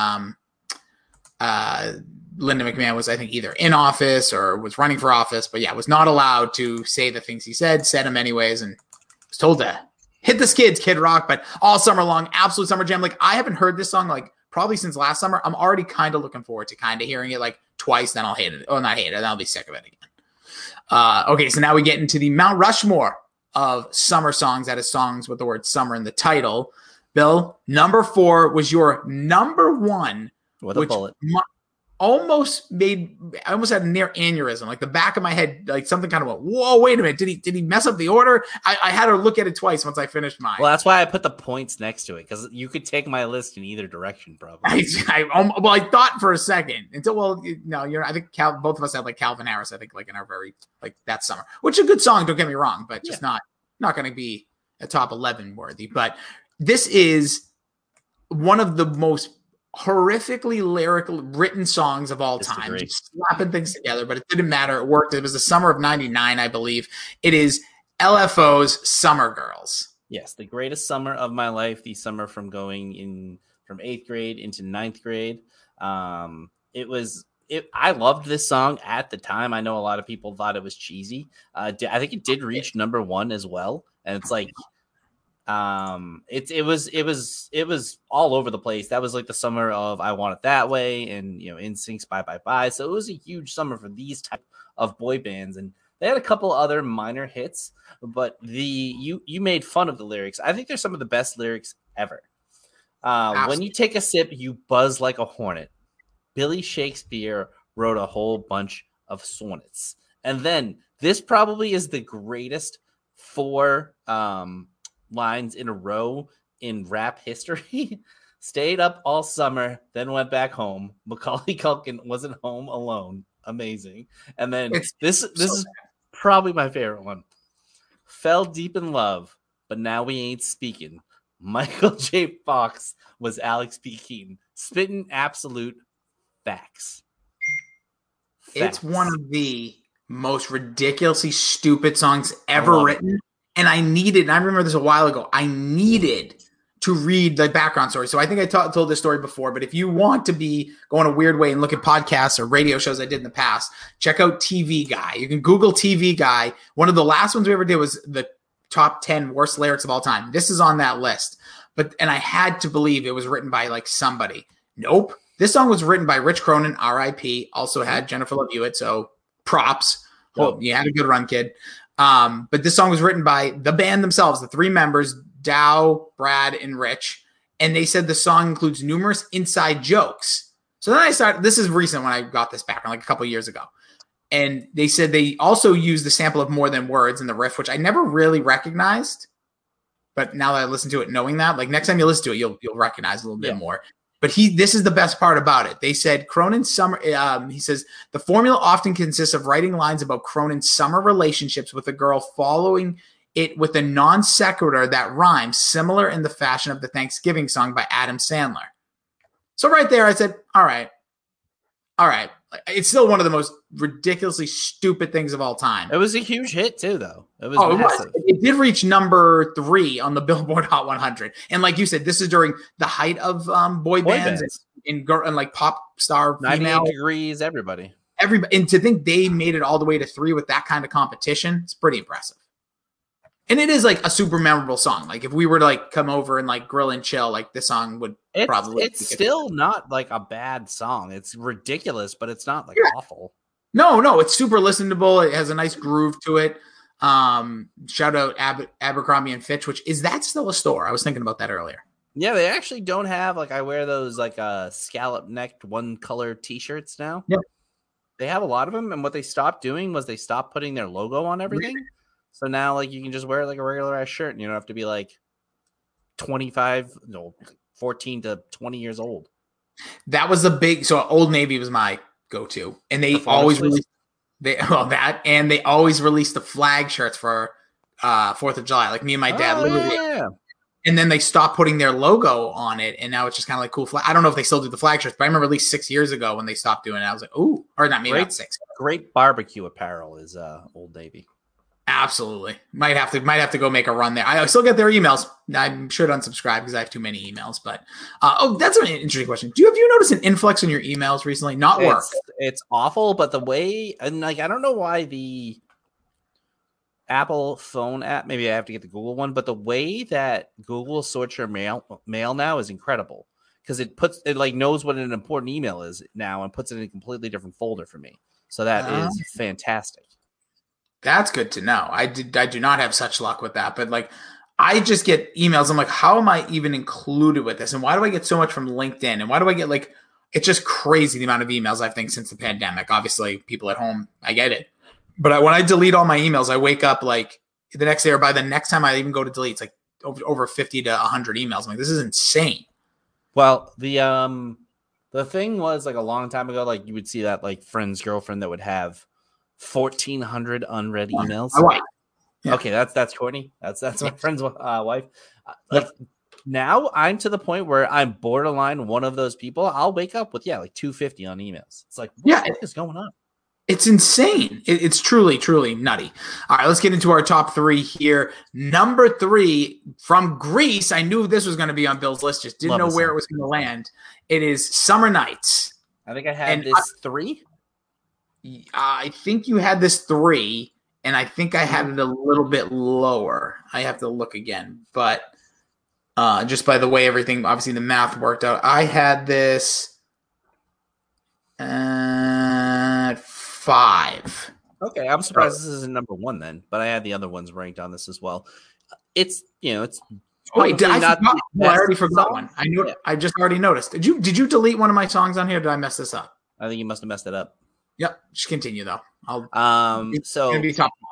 Linda McMahon was, I think, either in office or was running for office, but was not allowed to say the things he said them anyways, and was told to hit the skids, Kid Rock. But All Summer Long, absolute summer jam. Like, I haven't heard this song like probably since last summer. I'm already kind of looking forward to kind of hearing it like twice, then I'll hate it. Oh, not hate it, then I'll be sick of it again. Okay, so now we get into the Mount Rushmore of summer songs. That is songs with the word summer in the title. Bill, number 4 was your number 1. With a bullet. I almost had a near aneurysm. Like the back of my head, like something kind of went, whoa, wait a minute. Did he mess up the order? I had to look at it twice once I finished mine. Well, that's why I put the points next to it, because you could take my list in either direction, probably. I thought for a second until, I think both of us had like Calvin Harris, I think, like in our very, like that summer, which is a good song. Don't get me wrong, but just not going to be a top 11 worthy. But this is one of the most horrifically lyrical written songs of all time, just slapping things together, but it didn't matter. It worked. It was the summer of 99, I believe. It is LFO's Summer Girls. Yes, the greatest summer of my life. The summer from going in from 8th grade into 9th grade. It was. I loved this song at the time. I know a lot of people thought it was cheesy. I think it did reach number one as well, and it's like, it was all over the place. That was like the summer of I Want It That Way, and NSYNC's Bye Bye Bye. So it was a huge summer for these type of boy bands, and they had a couple other minor hits, but you made fun of the lyrics. I think they're some of the best lyrics ever. When you take a sip, you buzz like a hornet. Billy Shakespeare wrote a whole bunch of sonnets. And then this probably is the greatest 4 lines in a row in rap history. Stayed up all summer, then went back home. Macaulay Culkin wasn't home alone. Amazing. And then this is probably my favorite one. Fell deep in love, but now we ain't speaking. Michael J. Fox was Alex P. Keaton. Spitting absolute facts. It's one of the most ridiculously stupid songs ever written. And I remember this a while ago, I needed to read the background story. So I think I told this story before, but if you want to go in a weird way and look at podcasts or radio shows I did in the past, check out TV Guy. You can Google TV Guy. One of the last ones we ever did was the top 10 worst lyrics of all time. This is on that list. And I had to believe it was written by like somebody. Nope. This song was written by Rich Cronin, R.I.P. Also had Jennifer Love Hewitt, so props. Well, you had a good run, kid. But this song was written by the band themselves, the 3 members, Dow, Brad, and Rich. And they said the song includes numerous inside jokes. So then I started, this is recent when I got this background, like a couple years ago. And they said they also used the sample of More Than Words in the riff, which I never really recognized. But now that I listen to it, knowing that, like next time you listen to it, you'll recognize a little bit more. But this is the best part about it. They said Cronin's summer, he says, the formula often consists of writing lines about Cronin's summer relationships with a girl, following it with a non sequitur that rhymes, similar in the fashion of the Thanksgiving song by Adam Sandler. So right there, I said, all right. It's still one of the most ridiculously stupid things of all time. It was a huge hit too, though. It was massive. It did reach number 3 on the Billboard Hot 100. And like you said, this is during the height of boy bands. And like pop star, 98 Degrees, everybody. And to think they made it all the way to 3 with that kind of competition, it's pretty impressive. And it is like a super memorable song. Like if we were to like come over and like grill and chill, like this song would probably. It's still not like a bad song. It's ridiculous, but it's not like awful. No, it's super listenable. It has a nice groove to it. Shout out Abercrombie and Fitch, is that still a store? I was thinking about that earlier. Yeah, they actually don't have I wear those scallop necked one color T-shirts now. Yeah, they have a lot of them, and what they stopped doing was they stopped putting their logo on everything. Really? So now you can just wear a regular ass shirt, and you don't have to be 14 to 20 years old. That was so Old Navy was my go-to, and they always released they always released the flag shirts for 4th of July. Like me and my dad literally. Yeah. And then they stopped putting their logo on it, and now it's just kind of like cool flag. I don't know if they still do the flag shirts, but I remember at least 6 years ago when they stopped doing it, I was like, ooh, or not, maybe not 6. Great barbecue apparel is Old Navy. Absolutely. Might have to go make a run there. I still get their emails. I'm sure to unsubscribe because I have too many emails. But that's an interesting question. Have you noticed an influx in your emails recently? Work. It's awful, but the way, and I don't know why the Apple phone app, maybe I have to get the Google one, but the way that Google sorts your mail now is incredible, because it knows what an important email is now and puts it in a completely different folder for me. So that is fantastic. That's good to know. I do not have such luck with that, but I just get emails. I'm like, how am I even included with this? And why do I get so much from LinkedIn? And why do I get it's just crazy the amount of emails I think since the pandemic. Obviously, people at home, I get it. But when I delete all my emails, I wake up the next day, or by the next time I even go to delete, it's over 50 to 100 emails. I'm like, this is insane. Well, the thing was a long time ago, you would see that friend's girlfriend that would have 1,400 unread emails. Yeah. Okay, that's Courtney. That's my friend's wife. Now I'm to the point where I'm borderline one of those people. I'll wake up with 250 on emails. It's what is going on? It's insane. It's truly, truly nutty. All right, let's get into our top 3 here. Number 3 from Greece. I knew this was going to be on Bill's list. Just didn't Love know this where song. it was going to land. It is Summer Nights. I think I had And this 3. I think you had this 3, and I think I had it a little bit lower. I have to look again, but just by the way everything, obviously the math worked out, I had this at 5. Okay, I'm surprised this isn't number 1 then, but I had the other ones ranked on this as well. It's it's. Wait, probably not the I already best forgot song. one. I knew. Yeah. I just already noticed. Did you delete one of my songs on here? Or did I mess this up? I think you must have messed it up. Yep. Just continue though. It's So gonna be top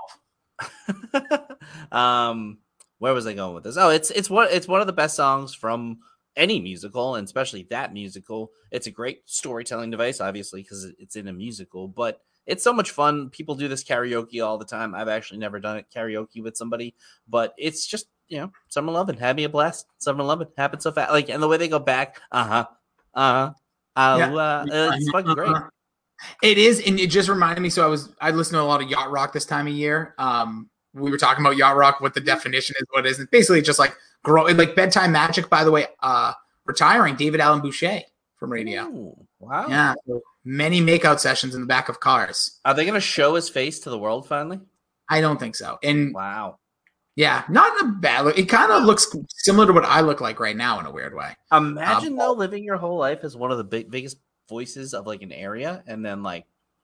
um, where was I going with this? Oh, it's one of the best songs from any musical, and especially that musical. It's a great storytelling device, obviously, because it's in a musical, but it's so much fun. People do this karaoke all the time. I've actually never done it karaoke with somebody, but it's just Summer Lovin', had me a blast. Summer Lovin' happened so fast, like, and the way they go back, it's fucking great. It is, and it just reminded me. So I listened to a lot of yacht rock this time of year. We were talking about yacht rock, what the definition is, what it is. It's basically just like like bedtime magic. By the way, retiring David Allen Boucher from radio. Ooh, wow. Yeah, so many makeout sessions in the back of cars. Are they going to show his face to the world finally? I don't think so. And Wow. yeah, not in a bad look. It kind of looks similar to what I look like right now in a weird way. Imagine though living your whole life as one of the biggest voices of like an area, and then like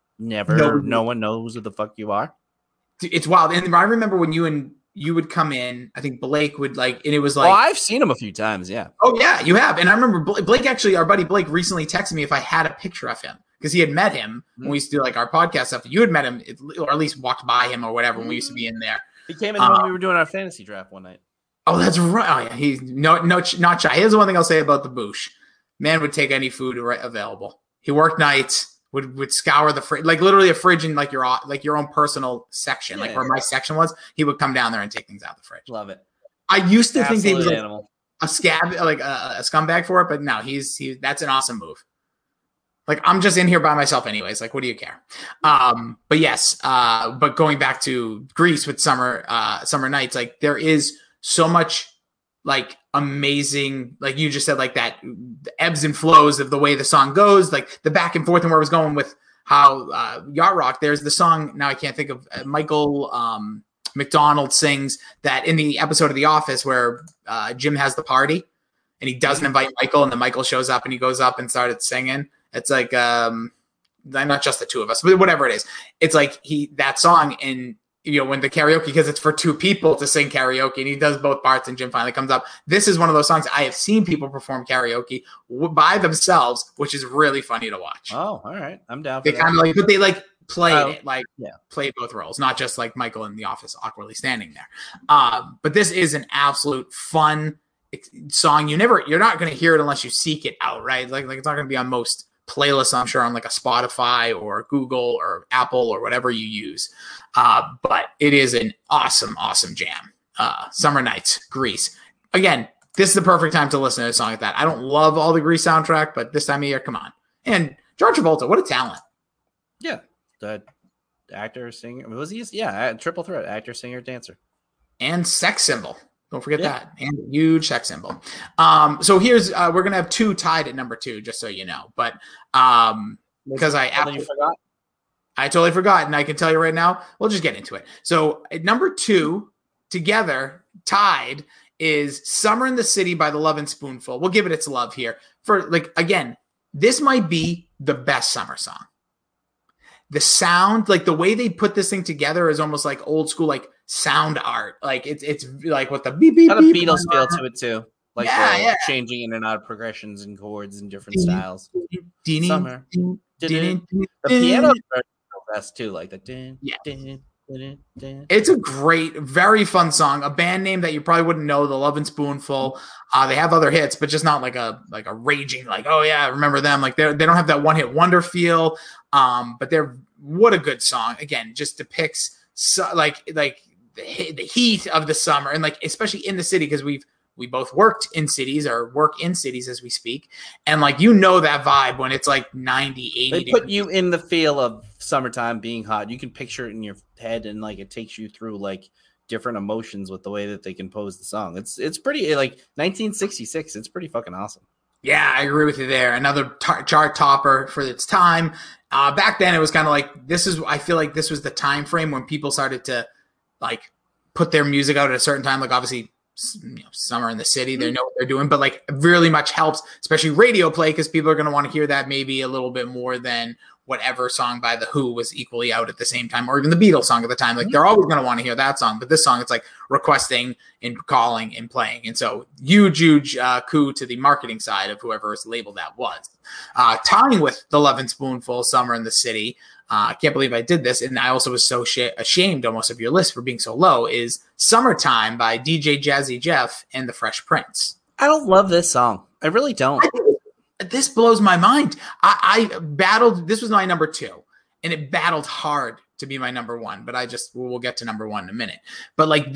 no one knows who the fuck you are. It's wild. And I remember when you would come in, I think Blake would and it was like, Oh, I've seen him a few times. Yeah. oh yeah, you have. And I remember Blake actually, our buddy Blake recently texted me if I had a picture of him because he had met him when we used to do like our podcast stuff. You had met him or at least walked by him or whatever when we used to be in there. He came in when we were doing our fantasy draft one night. Oh, that's right. Oh, yeah. He's not shy. Here's the one thing I'll say about the Boosh. Man would take any food available. He worked nights, would scour the fridge, like literally a fridge in like your own personal section, like where my section was. He would come down there and take things out of the fridge. Love it. I used to think he was like animal. a scab, like a scumbag for it, but no, that's an awesome move. Like, I'm just in here by myself anyways. Like, what do you care? But yes, but going back to Greece with summer nights, like there is so much like amazing, like you just said, like that the ebbs and flows of the way the song goes, like the back and forth and where I was going with how yacht rock. There's the song, now I can't think of, Michael McDonald sings that in the episode of The Office where Jim has the party and he doesn't invite Michael, and then Michael shows up and he goes up and started singing. It's like not just the two of us, but whatever it is. It's like that song, and when the karaoke, because it's for two people to sing karaoke, and he does both parts, and Jim finally comes up. This is one of those songs I have seen people perform karaoke by themselves, which is really funny to watch. Oh, all right, I'm down. They kind of like, but they like played played both roles, not just like Michael in The Office awkwardly standing there. But this is an absolute fun song. You're not going to hear it unless you seek it out, right? Like it's not going to be on most playlists, I'm sure, on like a Spotify or Google or Apple or whatever you use. But it is an awesome, awesome jam. Summer Nights, Grease. Again, this is the perfect time to listen to a song like that. I don't love all the Grease soundtrack, but this time of year, come on. And George Travolta, what a talent. Yeah. The actor, singer. Was he? Yeah. Triple threat. Actor, singer, dancer. And sex symbol. Don't forget that. And a huge sex symbol. So here's, we're going to have 2 tied at number 2, just so you know. But because I totally forgot, and I can tell you right now, we'll just get into it. So at number 2, together, tied, is Summer in the City by the Lovin' Spoonful. We'll give it its love here. For like, again, this might be the best summer song. The sound, like the way they put this thing together is almost like old school, like sound art. Like it's like what the beep beep. Got a Beatles feel to it too. Like changing in and out of progressions and chords and different styles. Summer. The piano best too, like the It's a great, very fun song. A band name that you probably wouldn't know, the Lovin' Spoonful. They have other hits, but just not like a raging, like, oh yeah, I remember them. Like they don't have that one hit wonder feel. But what a good song. Again, just depicts like the heat of the summer, and like especially in the city, because we've we both worked in cities or work in cities as we speak. And like, you know, that vibe when it's like 90, 80 They put you in the feel of summertime being hot. You can picture it in your head, and like it takes you through like different emotions with the way that they compose the song. It's pretty like 1966. It's pretty fucking awesome. Yeah, I agree with you there. Another chart topper for its time. Back then, it was kind of like I feel like this was the time frame when people started to like put their music out at a certain time. Like obviously, summer in the city, they know what they're doing, but like really much helps, especially radio play, because people are going to want to hear that maybe a little bit more than whatever song by The Who was equally out at the same time, or even the Beatles song at the time. Like they're always going to want to hear that song, but this song, it's like requesting and calling and playing. And so huge coup to the marketing side of whoever's label that was. Tying with The Lovin' Spoonful, Summer in the City. I can't believe I did this. And I also was so ashamed almost of your list for being so low, is Summertime by DJ Jazzy Jeff and the Fresh Prince. I don't love this song. I really don't. This blows my mind. I battled. This was my number 2, and it battled hard to be my number 1. But we'll get to number 1 in a minute. But like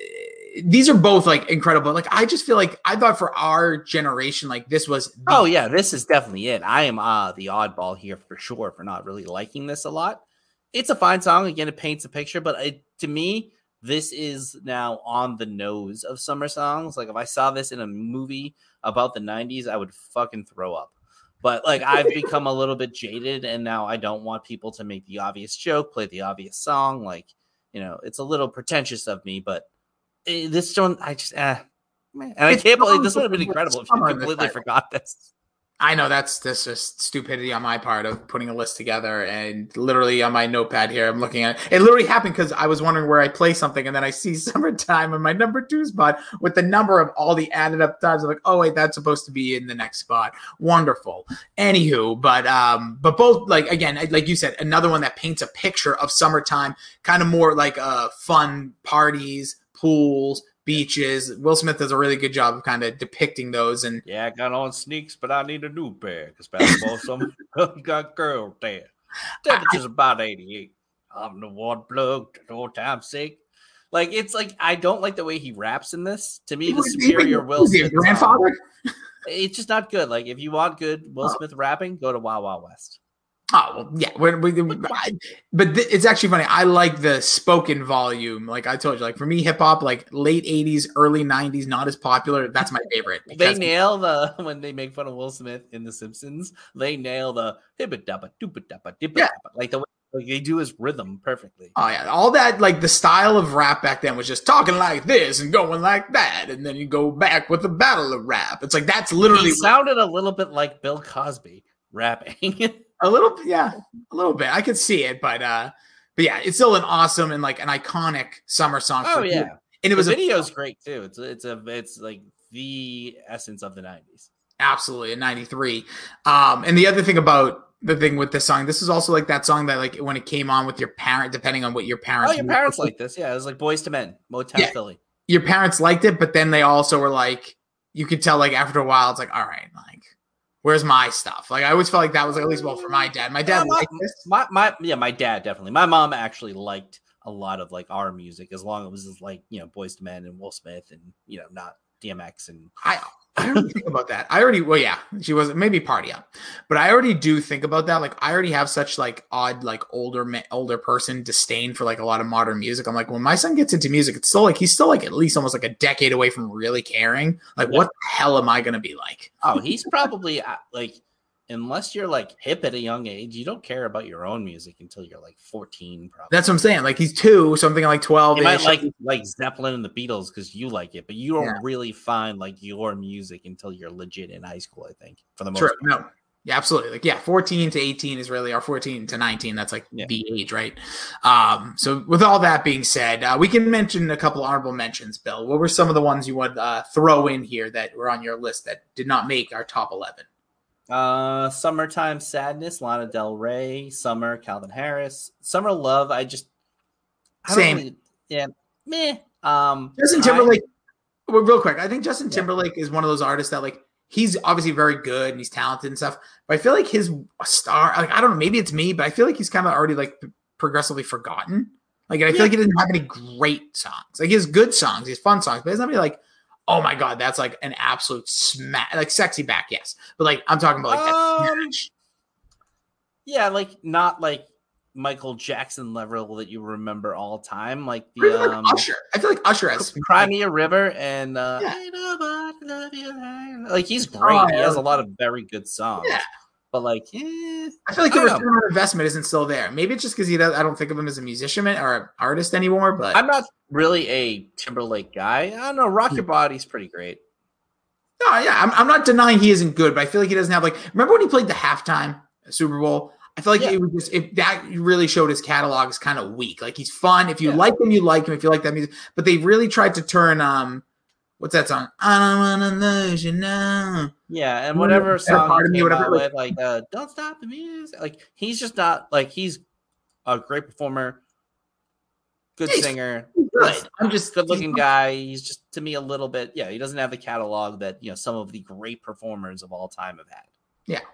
these are both like incredible. Like I just feel like I thought for our generation, like this was. Oh yeah, this is definitely it. I am the oddball here for sure for not really liking this a lot. It's a fine song. Again, it paints a picture, but to me, this is now on the nose of summer songs. Like if I saw this in a movie about the 90s, I would fucking throw up. But like I've become a little bit jaded, and now I don't want people to make the obvious joke, play the obvious song. Like, it's a little pretentious of me, but this one, I just, man. And I can't believe this would have been incredible if you completely forgot this. I know that's just stupidity on my part of putting a list together, and literally on my notepad here, I'm looking at it. It literally happened because I was wondering where I play something, and then I see Summertime in my number 2 spot with the number of all the added up times. I'm like, oh wait, that's supposed to be in the next spot. Wonderful. Anywho, but both, like, again, like you said, another one that paints a picture of summertime, kind of more like fun parties, pools, beaches. Will Smith does a really good job of kind of depicting those. And yeah, I got on sneaks, but I need a new pair because basketball summer got girl there. Temperature's about 88. I'm the one plugged to no time's sake. Like it's like I don't like the way he raps in this. To me, the superior Will Smith grandfather. It's just not good. Like if you want good Will Smith rapping, go to Wild Wild West. Oh, well, yeah. But it's actually funny. I like the spoken volume. Like I told you, like for me, hip hop, like late 80s, early 90s, not as popular. That's my favorite. They nail when they make fun of Will Smith in The Simpsons, they nail the hibba-dabba, dooba-dabba, dibba-dabba. Like the way they do his rhythm perfectly. Oh, yeah. All that, like the style of rap back then was just talking like this and going like that. And then you go back with the battle of rap. It's like that's literally. He sounded a little bit like Bill Cosby rapping. A little bit. I could see it, but yeah, it's still an awesome and like an iconic summer song. Oh yeah, and it was the video's great too. It's like the essence of the 90s. Absolutely, in '93. And the other thing about the thing with this song, this is also like that song that like when it came on with your parent, depending on what your parents. Oh, your parents like this, yeah. It was like Boys to Men, Motown Philly. Your parents liked it, but then they also were like, you could tell like after a while, it's like, all right, like. Where's my stuff? Like I always felt like that was like, at least well for my dad. My dad liked this. My dad definitely. My mom actually liked a lot of like our music as long as it was like Boyz II Men and Will Smith and not DMX and I already think about that. She wasn't maybe Party Up, but I already do think about that. Like I already have such like odd like older person disdain for like a lot of modern music. I'm like, when my son gets into music, it's still like he's still like at least almost like a decade away from really caring. Like what the hell am I gonna be like? Oh, he's probably like unless you're like hip at a young age, you don't care about your own music until you're like 14. Probably. That's what I'm saying. Like he's 2, so I'm thinking like 12. You might like Zeppelin and the Beatles because you like it, but you don't really find like your music until you're legit in high school. I think for the most part. No, yeah, absolutely. Like 14 to 18 is really, or 14 to 19. That's like the age, right? So with all that being said, we can mention a couple honorable mentions. Bill, what were some of the ones you would throw in here that were on your list that did not make our top 11? Summertime Sadness, Lana Del Rey. Summer, Calvin Harris. Summer Love, Same. Meh. Justin Timberlake, real quick, I think Justin Timberlake is one of those artists that like he's obviously very good and he's talented and stuff, but I feel like his star, like I don't know, maybe it's me, but I feel like he's kind of already like progressively forgotten. Like I feel like he doesn't have any great songs. Like he has good songs, he has fun songs, but he doesn't have any like oh my god, that's like an absolute smash. Like sexy back, yes, but like I'm talking about like that smash. Yeah, like not like Michael Jackson level that you remember all time, like Or even the like Usher. I feel like Usher has Cry Me a River and Yeah. Ain't Nobody Love You Like. Like he's great. He has a lot of very good songs. Yeah. But like, I feel like the I don't return on investment isn't still there. Maybe it's just because I don't think of him as a musician or an artist anymore. But I'm not really a Timberlake guy. I don't know. Rock Your Body's pretty great. no, yeah, I'm not denying he isn't good, but I feel like he doesn't have like. Remember when he played the halftime Super Bowl? I feel like Yeah. it was just that really showed his catalog is kind of weak. Like he's fun. If you Yeah. like him, you like him. If you like that music, but they really tried to turn what's that song? I don't wanna lose you now. Yeah, and whatever Better song Part he of Me, came whatever, out like- with, like Don't Stop the Music. Like he's just not like he's a great performer, good Yeah, he's singer, Good. I'm just good looking guy. He's just to me a little bit, he doesn't have the catalog that some of the great performers of all time have had.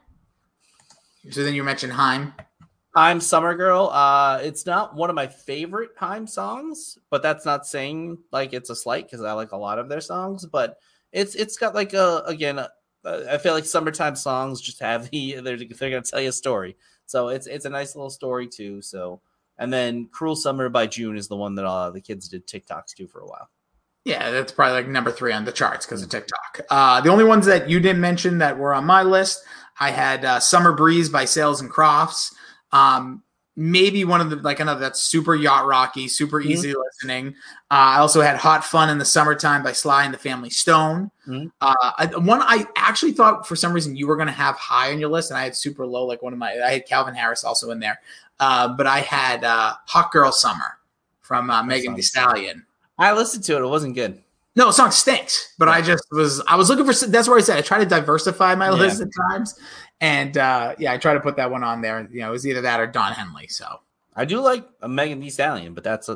So then you mentioned Haim. I'm Summer Girl. It's not one of my favorite Haim songs, but that's not saying like it's a slight because I like a lot of their songs. But it's got like I feel like summertime songs just have they're gonna tell you a story. So it's a nice little story too. So and then Cruel Summer by June is the one that the kids did TikToks to for a while. Yeah, that's probably like number 3 on the charts because of TikTok. The only ones that you didn't mention that were on my list, I had Summer Breeze by Sales and Crofts. Maybe one of the like another that's super yacht rocky, super easy listening. I also had Hot Fun in the Summertime by Sly and the Family Stone. Mhm. One I actually thought for some reason you were going to have high on your list, and I had super low. Like I had Calvin Harris also in there, but I had Hot Girl Summer from Megan Thee Stallion. I listened to it. It wasn't good. No, the song stinks, but I was looking for, that's where I said I try to diversify my list at times. And I try to put that one on there. It was either that or Don Henley. So I do like a Megan Thee Stallion, but that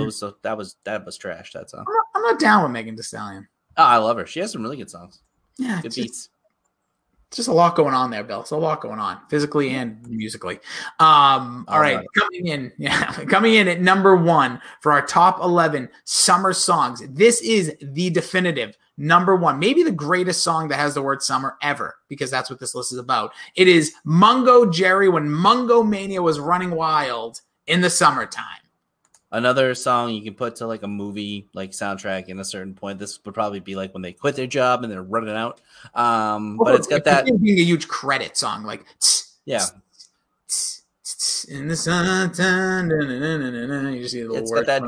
was trash. That song. I'm not down with Megan Thee Stallion. Oh, I love her. She has some really good songs. Yeah. Good beats. Just a lot going on there, Bill. It's a lot going on physically and musically. All right. Coming in at number 1 for our top 11 summer songs. This is the definitive number 1, maybe the greatest song that has the word summer ever, because that's what this list is about. It is Mungo Jerry when Mungo Mania was running wild in the summertime. Another song you can put to like a movie like soundtrack in a certain point. This would probably be like when they quit their job and they're running out. But it's got that being a huge credit song, like in the summertime. You just see the little it's word. got that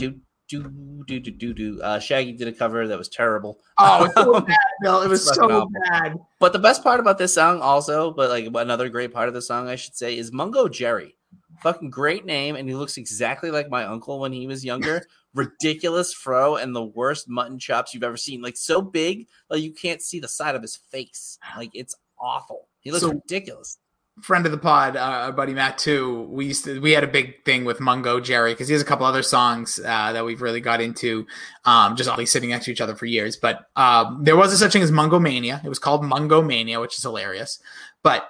do. Shaggy did a cover that was terrible. Oh, it's so bad, Bill. It was It's so fucking awful. bad. But the best part about this song also, but like another great part of the song, I should say, is Mungo Jerry. Fucking great name, and he looks exactly like my uncle when he was younger. Ridiculous fro and the worst mutton chops you've ever seen. Like so big, like you can't see the side of his face. Like it's awful. He looks ridiculous. Friend of the pod, our buddy Matt too. We had a big thing with Mungo Jerry because he has a couple other songs that we've really got into, just always sitting next to each other for years. But there was a such thing as Mungo Mania. It was called Mungo Mania, which is hilarious. But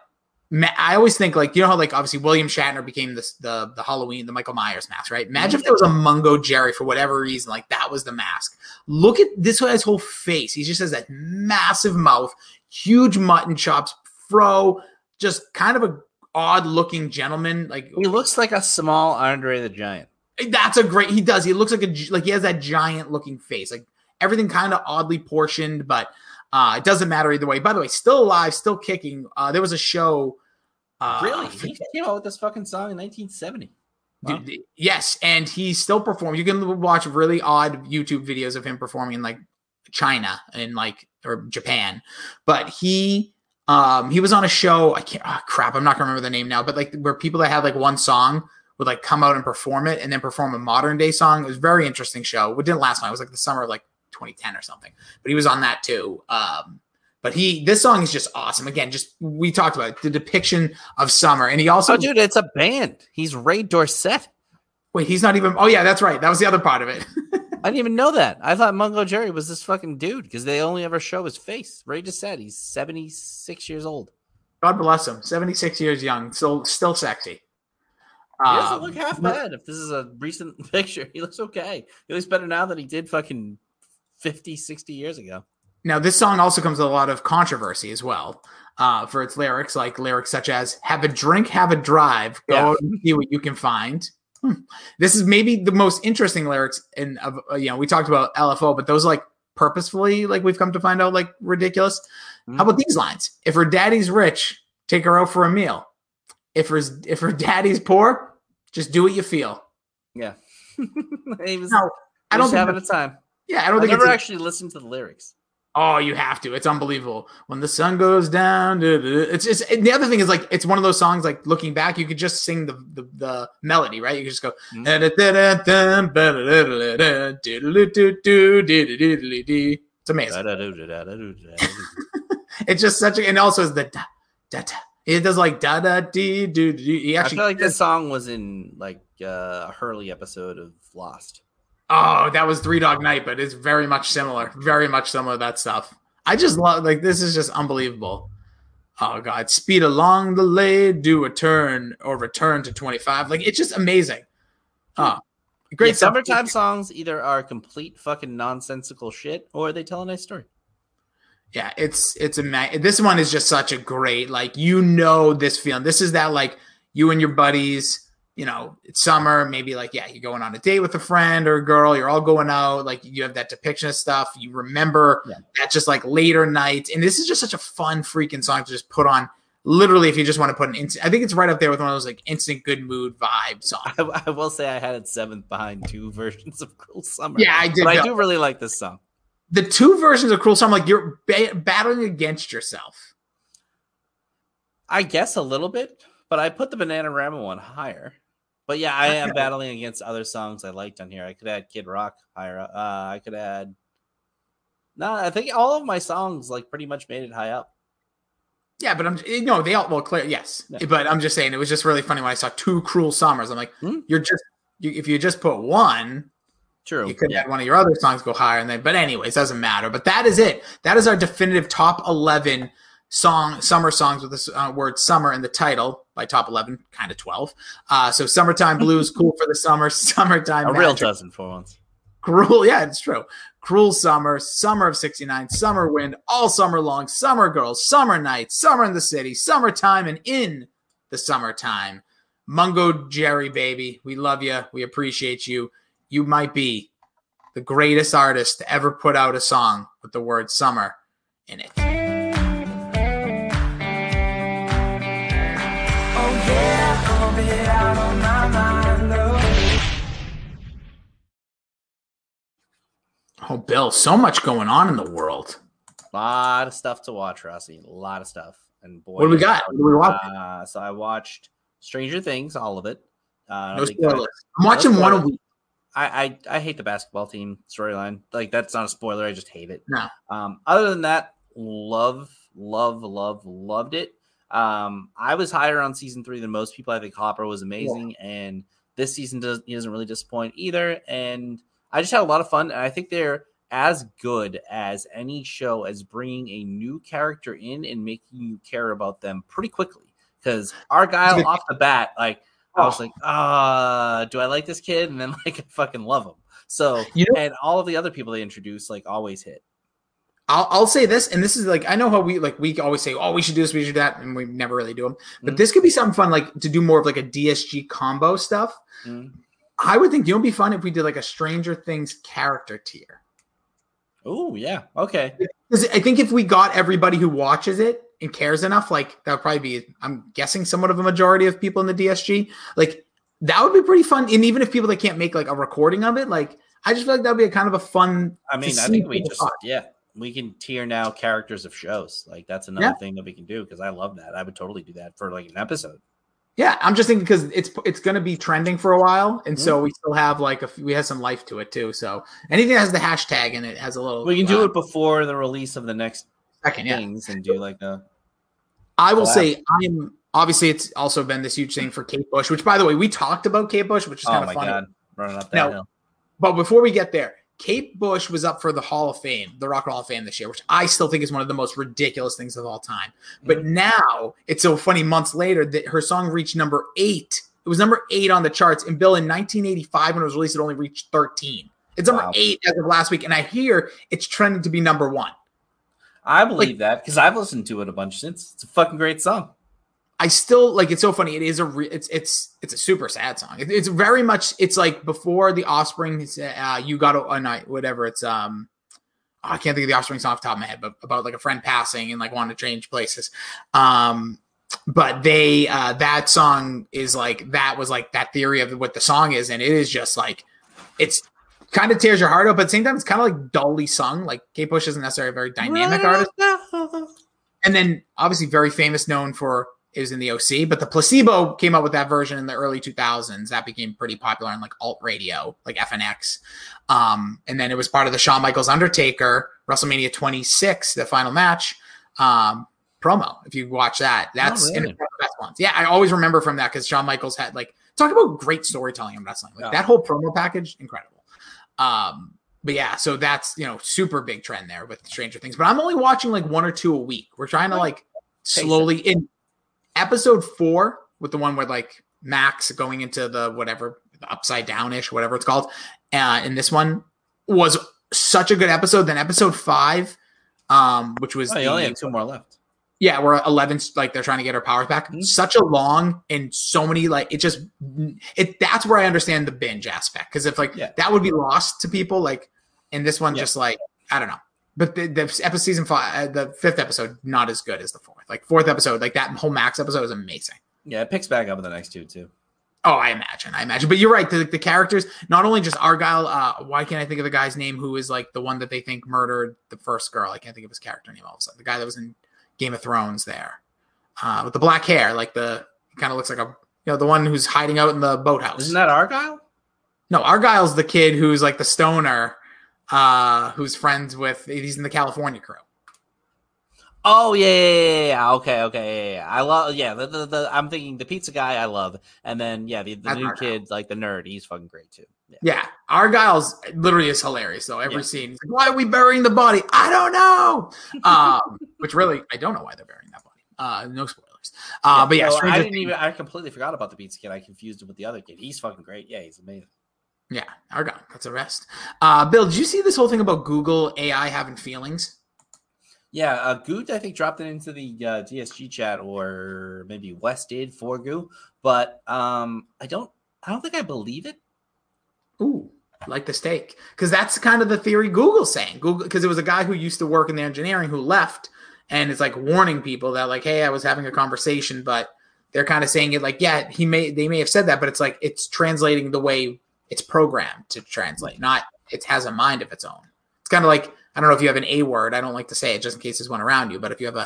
I always think like how like obviously William Shatner became the Halloween, the Michael Myers mask, right? Imagine if there was a Mungo Jerry for whatever reason, like that was the mask. Look at this guy's whole face. He just has that massive mouth, huge mutton chops, fro. Just kind of a odd looking gentleman. Like He looks like a small Andre the Giant. that's a great. He does. He looks like he has that giant looking face. Like everything kind of oddly portioned, but it doesn't matter either way. By the way, still alive, still kicking. There was a show. Really? He came out with this fucking song in 1970. Wow. Dude, yes, and he still performs. You can watch really odd YouTube videos of him performing in like China and like or Japan, but he was on a show. I'm not gonna remember the name now, but like where people that had like one song would like come out and perform it and then perform a modern day song. It was a very interesting show. It didn't last long. It was like the summer of like 2010 or something, but he was on that too. But this song is just awesome. Again, just we talked about it, the depiction of summer, and he also. Oh, dude, it's a band. He's Ray Dorset. Wait, he's not even. Oh yeah, that's right. That was the other part of it. I didn't even know that. I thought Mungo Jerry was this fucking dude because they only ever show his face. Ray just said he's 76 years old. God bless him. 76 years young, still sexy. He doesn't look half bad. If this is a recent picture, he looks okay. He looks better now than he did fucking 50, 60 years ago. Now, this song also comes with a lot of controversy as well for its lyrics, like lyrics such as "Have a drink, have a drive, go Yeah. out and see what you can find." This is maybe the most interesting lyrics in we talked about LFO, but those like purposefully, like we've come to find out, like ridiculous. How about these lines? If her daddy's rich, take her out for a meal. If her daddy's poor, just do what you feel. Yeah. He was, No, I don't think having a time. Yeah, I don't I've think never it's actually listened to the lyrics. Oh, you have to. It's unbelievable. When the sun goes down, it's just. And the other thing is like it's one of those songs. Like looking back, you could just sing the melody, right? You could just go. It's amazing. It's just such a, and also is the da da da. It does like da da dee do do. He I actually. feel like this song was in like a Hurley episode of Lost. Oh, that was Three Dog Night, but it's very much similar. Very much similar to that stuff. I just love, like, this is just unbelievable. Oh, God. Speed along the lane, do a turn, or return to 25. Like, it's just amazing. Great stuff. Summertime songs either are complete fucking nonsensical shit or they tell a nice story. Yeah, it's this one is just such a great, like, this feeling. This is that, like, you and your buddies, it's summer, maybe like, you're going on a date with a friend or a girl, you're all going out, like you have that depiction of stuff. You remember that just like later nights. And this is just such a fun freaking song to just put on. Literally, if you just want to put an instant, I think it's right up there with one of those like instant good mood vibe songs. I will say I had it seventh behind two versions of Cruel Summer. Yeah, I did. But I do really like this song. The two versions of Cruel Summer, like you're battling against yourself. I guess a little bit, but I put the Bananarama one higher. But yeah, I am battling against other songs I liked on here. I could add Kid Rock higher up. I could add. No, I think all of my songs like pretty much made it high up. Yeah, but they all clear. Yes, Yeah. But I'm just saying it was just really funny when I saw two Cruel Summers. I'm like, if you just put one, true, you could have one of your other songs go higher, and then. But anyways, doesn't matter. But that is it. That is our definitive top 11 summer songs with the word "summer" in the title by top 11, kind of 12. So "Summertime Blues," "Cool for the Summer," "Summertime," a real dozen for once. "Cruel," yeah, it's true. "Cruel Summer," "Summer of '69," "Summer Wind," "All Summer Long," "Summer Girls," "Summer Nights," "Summer in the City," "Summertime," and "In the Summertime." Mungo Jerry, baby, we love you. We appreciate you. You might be the greatest artist to ever put out a song with the word "summer" in it. Oh, Bill, so much going on in the world. A lot of stuff to watch, Rossi. A lot of stuff. And boy, What do we got? What do we watch? So I watched Stranger Things, all of it. No spoilers. I'm watching one a week. I hate the basketball team storyline. Like, that's not a spoiler. I just hate it. No. Other than that, loved it. I was higher on season 3 than most people. I think Hopper was amazing, and this season doesn't really disappoint either. And I just had a lot of fun, and I think they're as good as any show as bringing a new character in and making you care about them pretty quickly. Because Argyle off the bat, like, I was like, do I like this kid? And then like I fucking love him. So and all of the other people they introduce like always hit. I'll say this, and this is like, I know how we always say, oh, we should do this, we should do that, and we never really do them. But this could be something fun, like to do more of like a DSG combo stuff. I would think, it'd be fun if we did like a Stranger Things character tier. Oh yeah, okay. Because I think if we got everybody who watches it and cares enough, like that would probably be, I'm guessing, somewhat of a majority of people in the DSG. Like that would be pretty fun. And even if people that can't make like a recording of it, like I just feel like that would be a kind of a fun. I mean, I think we just we can tier now characters of shows. Like that's another thing that we can do, because I love that. I would totally do that for like an episode. Yeah, I'm just thinking because it's going to be trending for a while, and so we still have like we have some life to it too. So anything that has the hashtag in it has a little. We can do it before the release of the next second things and do like a. I will say obviously it's also been this huge thing for Kate Bush, which by the way we talked about Kate Bush, which is kind of funny. God, running up that hill. But before we get there, Kate Bush was up for the Hall of Fame, the Rock and Roll Hall of Fame this year, which I still think is one of the most ridiculous things of all time. But now it's so funny, months later, that her song reached number 8. It was number 8 on the charts. And Bill, in 1985, when it was released, it only reached 13. It's number 8 as of last week. And I hear it's trending to be number 1. I believe that because I've listened to it a bunch since. It's a fucking great song. I still like. It's so funny. It is it's a super sad song. It's very much. It's like before the Offspring. You got a night, whatever. It's I can't think of the Offspring song off the top of my head, but about like a friend passing and like wanting to change places. But they that song is like that was like that theory of what the song is, and it is just like it's kind of tears your heart out, but at the same time it's kind of like dully sung. Like Kate Bush isn't necessarily a very dynamic artist. And then obviously very famous, known for is in the OC, but the Placebo came out with that version in the early 2000s. That became pretty popular on like alt radio, like FNX. And then it was part of the Shawn Michaels Undertaker WrestleMania 26, the final match promo. If you watch that, that's one of the best ones. Yeah, I always remember from that because Shawn Michaels had like talk about great storytelling in wrestling. Like that whole promo package, incredible. But yeah, so that's super big trend there with Stranger Things. But I'm only watching like 1 or 2 a week. We're trying to like slowly in episode 4 with the one with like Max going into the whatever the upside down-ish, whatever it's called. And this one was such a good episode. Then episode 5, which was you only have 2 more left. Yeah, we're 11. Like they're trying to get our powers back. Mm-hmm. Such a long and so many like that's where I understand the binge aspect because if that would be lost to people like, and this one just like I don't know. But the episode season 5, the 5th episode, not as good as the 4th. Like 4th episode, like that whole Max episode is amazing. Yeah, it picks back up in the next 2 too. Oh, I imagine. But you're right. The characters, not only just Argyle. Why can't I think of the guy's name who is like the one that they think murdered the first girl? I can't think of his character name all of a sudden. The guy that was in Game of Thrones there with the black hair, like the kind of looks like the one who's hiding out in the boathouse. Isn't that Argyle? No, Argyle's the kid who's like the stoner, who's friends with. He's in the California crew. Oh yeah. Okay. Yeah. I love the I'm thinking the pizza guy I love, and then the new Argyle. Kid like the nerd. He's fucking great too. Yeah, Argyle's literally is hilarious though. Every scene, he's like, "Why are we burying the body? I don't know." Which really, I don't know why they're burying that body. No spoilers. But yeah, I completely forgot about the pizza kid. I confused him with the other kid. He's fucking great. Yeah, he's amazing. Yeah, Argyle. That's a rest. Bill, did you see this whole thing about Google AI having feelings? Yeah, Goot I think dropped it into the DSG chat, or maybe Wes did for Goo, but I don't think I believe it. Ooh, like the steak. Because that's kind of the theory Google's saying. Google, because it was a guy who used to work in the engineering who left, and it's like warning people that like, hey, I was having a conversation, but they're kind of saying it like, yeah, they may have said that, but it's like it's translating the way it's programmed to translate, not it has a mind of its own. It's kind of like, I don't know if you have an A word. I don't like to say it just in case there's one around you, but if you have a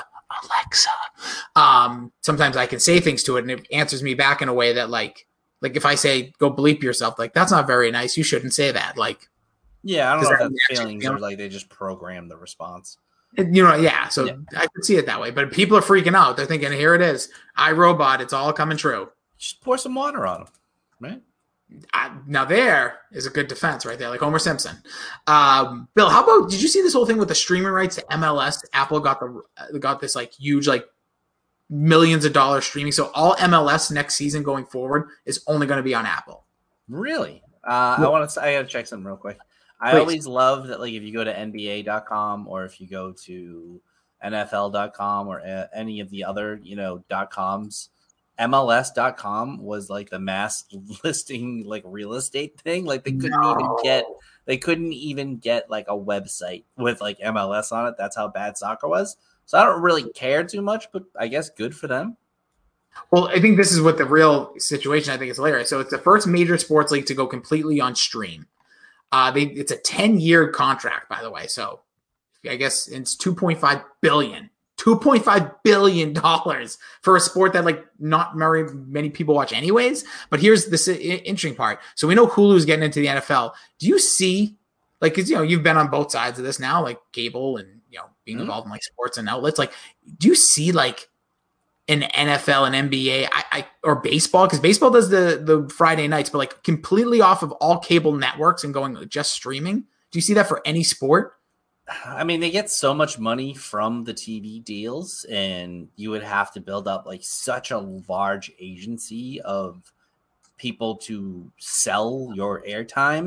Alexa, sometimes I can say things to it and it answers me back in a way that like if I say, go bleep yourself, like, that's not very nice. You shouldn't say that. Like, yeah, I don't know if that's feelings or like they just program the response. Yeah. So I could see it that way, but people are freaking out. They're thinking, here it is. iRobot. It's all coming true. Just pour some water on them, right? Now there is a good defense right there, like Homer Simpson. Bill, how about, did you see this whole thing with the streaming rights to MLS? Apple got this like huge, like millions of dollars streaming. So all MLS next season going forward is only going to be on Apple. Really? I got to check something real quick. I always love that, like, if you go to NBA.com or if you go to NFL.com or any of the other, .coms, MLS.com was like the mass listing, like real estate thing. Like they couldn't even get like a website with like MLS on it. That's how bad soccer was. So I don't really care too much, but I guess good for them. Well, I think this is what the real situation. I think it's hilarious. So it's the first major sports league to go completely on stream. It's a 10-year contract, by the way. So I guess it's $2.5 billion. $2.5 billion for a sport that like not very many people watch anyways. But here's this interesting part. So we know Hulu's getting into the NFL. Do you see, like, because you've been on both sides of this now, like cable and being involved in like sports and outlets. Like, do you see like an NFL and NBA or baseball? Because baseball does the Friday nights, but like completely off of all cable networks and going just streaming. Do you see that for any sport? I mean, they get so much money from the TV deals, and you would have to build up like such a large agency of people to sell your airtime.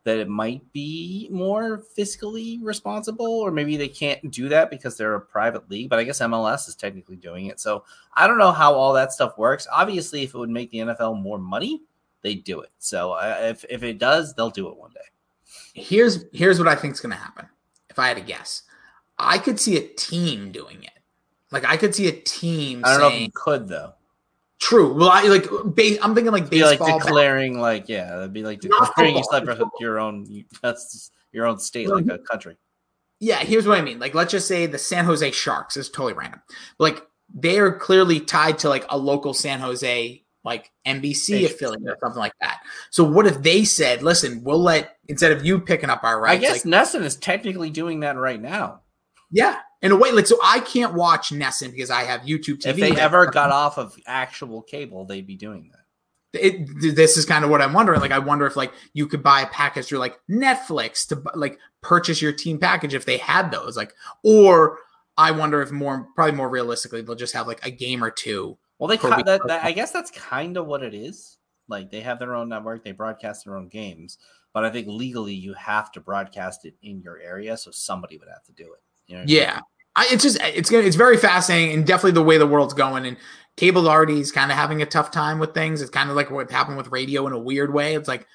that it might be more fiscally responsible, or maybe they can't do that because they're a private league. But I guess MLS is technically doing it. So I don't know how all that stuff works. Obviously, if it would make the NFL more money, they'd do it. So if it does, they'll do it one day. Here's what I think is going to happen. If I had to guess, I could see a team doing it. Like I could see a team. I don't know if saying, you could though. True. Well, I'm thinking like Be baseball. like declaring, like that'd be like Not declaring football. your own. That's your own state, like a country. Yeah, here's what I mean. Like, let's just say the San Jose Sharks is totally random. Like, they are clearly tied to like a local San Jose like NBC affiliate or something like that. So what if they said, "Listen, we'll let instead of you picking up our rights." I guess Nesson is technically doing that right now. Yeah, in a way, like so I can't watch Nesson because I have YouTube TV. If they ever got off of actual cable, they'd be doing that. This is kind of what I'm wondering. Like, I wonder if like you could buy a package through like Netflix to like purchase your team package if they had those. Like, or I wonder if probably more realistically, they'll just have like a game or two. Well, I guess that's kind of what it is. Like they have their own network, they broadcast their own games, but I think legally you have to broadcast it in your area, so somebody would have to do it. You know yeah, it's very fascinating and definitely the way the world's going. And cable already is kind of having a tough time with things. It's kind of like what happened with radio in a weird way. It's like,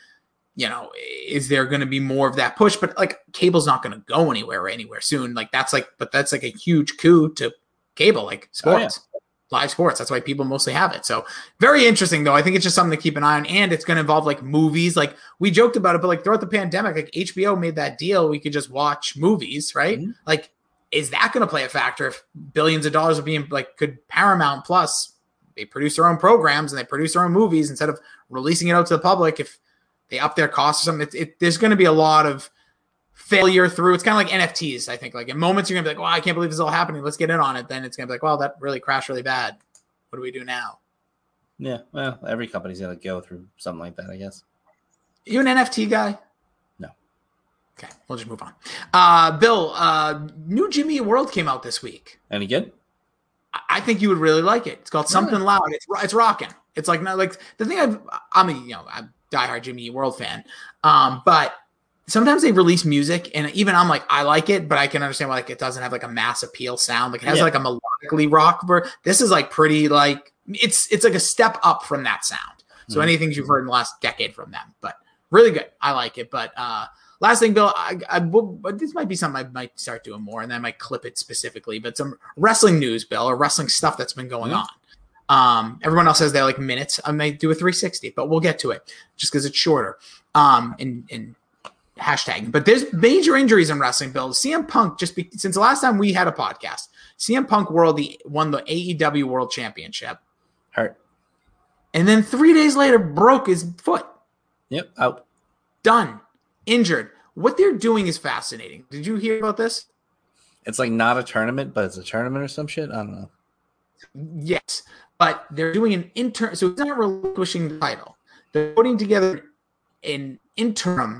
is there going to be more of that push? But like cable's not going to go anywhere soon. Like that's like a huge coup to cable, like sports. Live sports. That's why people mostly have it. So very interesting though. I think it's just something to keep an eye on, and it's going to involve like movies. Like we joked about it, but like throughout the pandemic, like HBO made that deal. We could just watch movies, right? Mm-hmm. Like, is that going to play a factor if billions of dollars are being like, could Paramount Plus, they produce their own programs and they produce their own movies instead of releasing it out to the public? If they up their costs or something, there's going to be a lot of failure through. It's kind of like NFTs. I think like in moments you're gonna be like, well, I can't believe this is all happening. Let's get in on it. Then it's gonna be like, well, that really crashed really bad. What do we do now? Yeah. Well, every company's gonna go through something like that, I guess. You an NFT guy? No. Okay. We'll just move on. Bill, new Jimmy Eat World came out this week. Any good? I think you would really like it. It's called Something Loud. It's rocking. It's like, not like the thing I'm a diehard Jimmy Eat World fan. But sometimes they release music and even I'm like, I like it, but I can understand why like it doesn't have like a mass appeal sound. Like it has like a melodically rock. This is like pretty like it's like a step up from that sound. So anything you've heard in the last decade from them, but really good. I like it. But last thing, Bill, but this might be something I might start doing more, and then I might clip it specifically. But some wrestling news, Bill, or wrestling stuff that's been going on. Everyone else says they like minutes. I might do a 360, but we'll get to it just because it's shorter. And hashtag. But there's major injuries in wrestling, Bill. CM Punk, since the last time we had a podcast, CM Punk won the AEW World Championship. Hurt. And then 3 days later, broke his foot. Yep, out. Done. Injured. What they're doing is fascinating. Did you hear about this? It's like not a tournament, but it's a tournament or some shit. I don't know. Yes. But they're doing an interim. So he's not relinquishing the title. They're putting together an interim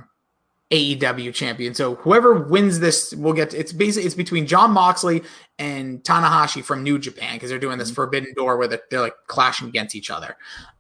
AEW champion. So whoever wins this will get it's between Jon Moxley and Tanahashi from New Japan, because they're doing this Forbidden Door where they're like clashing against each other.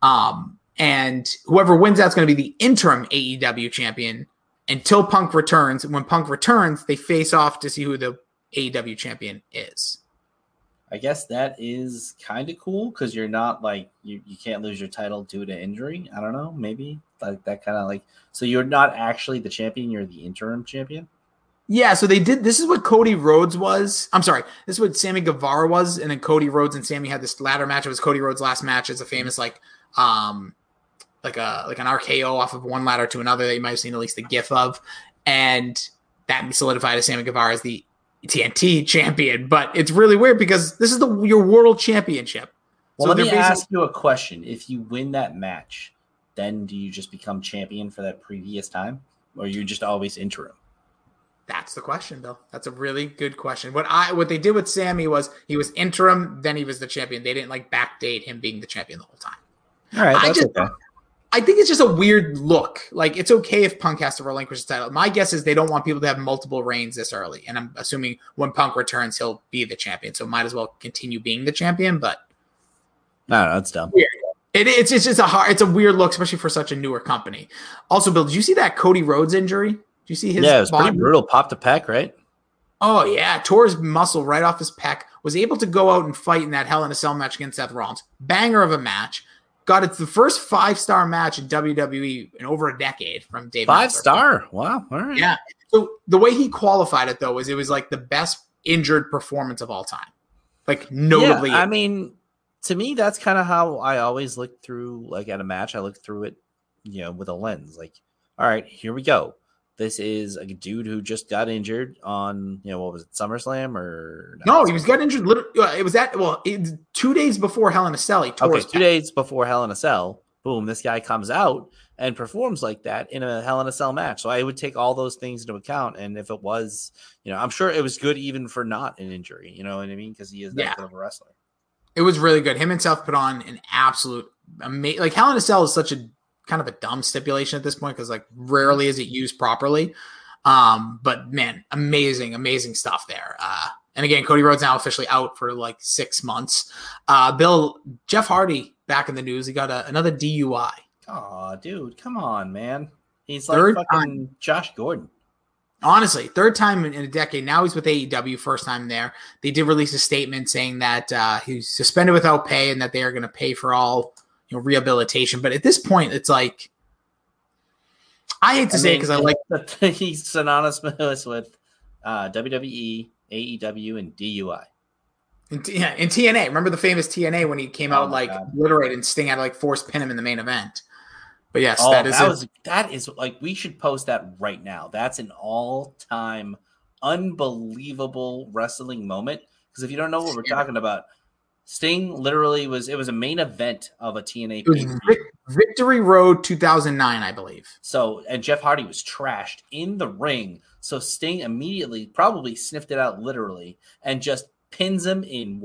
And whoever wins that's going to be the interim AEW champion until Punk returns. When Punk returns, they face off to see who the AEW champion is. I guess that is kind of cool because you're not like you can't lose your title due to injury. I don't know, maybe like that kind of like, so you're not actually the champion, you're the interim champion. Yeah, so they did. This is what Cody Rhodes was. I'm sorry, this is what Sammy Guevara was, and then Cody Rhodes and Sammy had this ladder match. It was Cody Rhodes' last match. It's a famous like an RKO off of one ladder to another that you might have seen at least a GIF of, and that solidified as Sammy Guevara as the TNT champion. But it's really weird because this is your world championship. Well, let me ask you a question. If you win that match, then do you just become champion for that previous time, or are you just always interim? That's the question, Bill. That's a really good question. What they did with Sammy was he was interim, then he was the champion. They didn't like backdate him being the champion the whole time. All right, that's okay. I think it's just a weird look. Like, it's okay if Punk has to relinquish the title. My guess is they don't want people to have multiple reigns this early. And I'm assuming when Punk returns, he'll be the champion. So might as well continue being the champion. But I don't know. It's dumb. Weird. It's just it's a weird look, especially for such a newer company. Also, Bill, did you see that Cody Rhodes injury? Did you see his? Yeah, it was body? pretty brutal. Popped a pec, right? Oh yeah, tore his muscle right off his pec. Was able to go out and fight in that Hell in a Cell match against Seth Rollins. Banger of a match. Got it the first 5-star match in WWE in over a decade from Dave. 5-star. Wow. All right. Yeah. So the way he qualified it though was it was like the best injured performance of all time. Like notably. Yeah, I mean, to me, that's kind of how I always look through, like at a match, I look through it, with a lens. Like, all right, here we go. This is a dude who just got injured on, what was it, SummerSlam or no? He got injured. It was 2 days before Hell in a Cell. He tore his 2 days before Hell in a Cell. Boom! This guy comes out and performs like that in a Hell in a Cell match. So I would take all those things into account. And if it was, I'm sure it was good even for not an injury. You know what I mean? Because he is that good of a wrestler. It was really good. Him and Seth put on an absolute amazing. Like Hell in a Cell is such a kind of a dumb stipulation at this point because like rarely is it used properly. But man, amazing stuff there. And again, Cody Rhodes now officially out for like 6 months. Bill, Jeff Hardy back in the news. He got another DUI. Oh, dude, come on, man. He's like fucking Josh Gordon. Honestly, third time in a decade. Now he's with AEW, first time there. They did release a statement saying that he's suspended without pay and that they are going to pay for all rehabilitation. But at this point, it's like, I hate to say it because I like he's synonymous with WWE, AEW, and DUI. In TNA. Remember the famous TNA when he came out obliterated and Sting had to like force pin him in the main event. But yes, that is like, we should post that right now. That's an all-time unbelievable wrestling moment. Because if you don't know what we're talking about, Sting literally it was a main event of a TNA. It was Victory Road 2009, I believe. So, and Jeff Hardy was trashed in the ring. So Sting immediately probably sniffed it out literally and just pins him in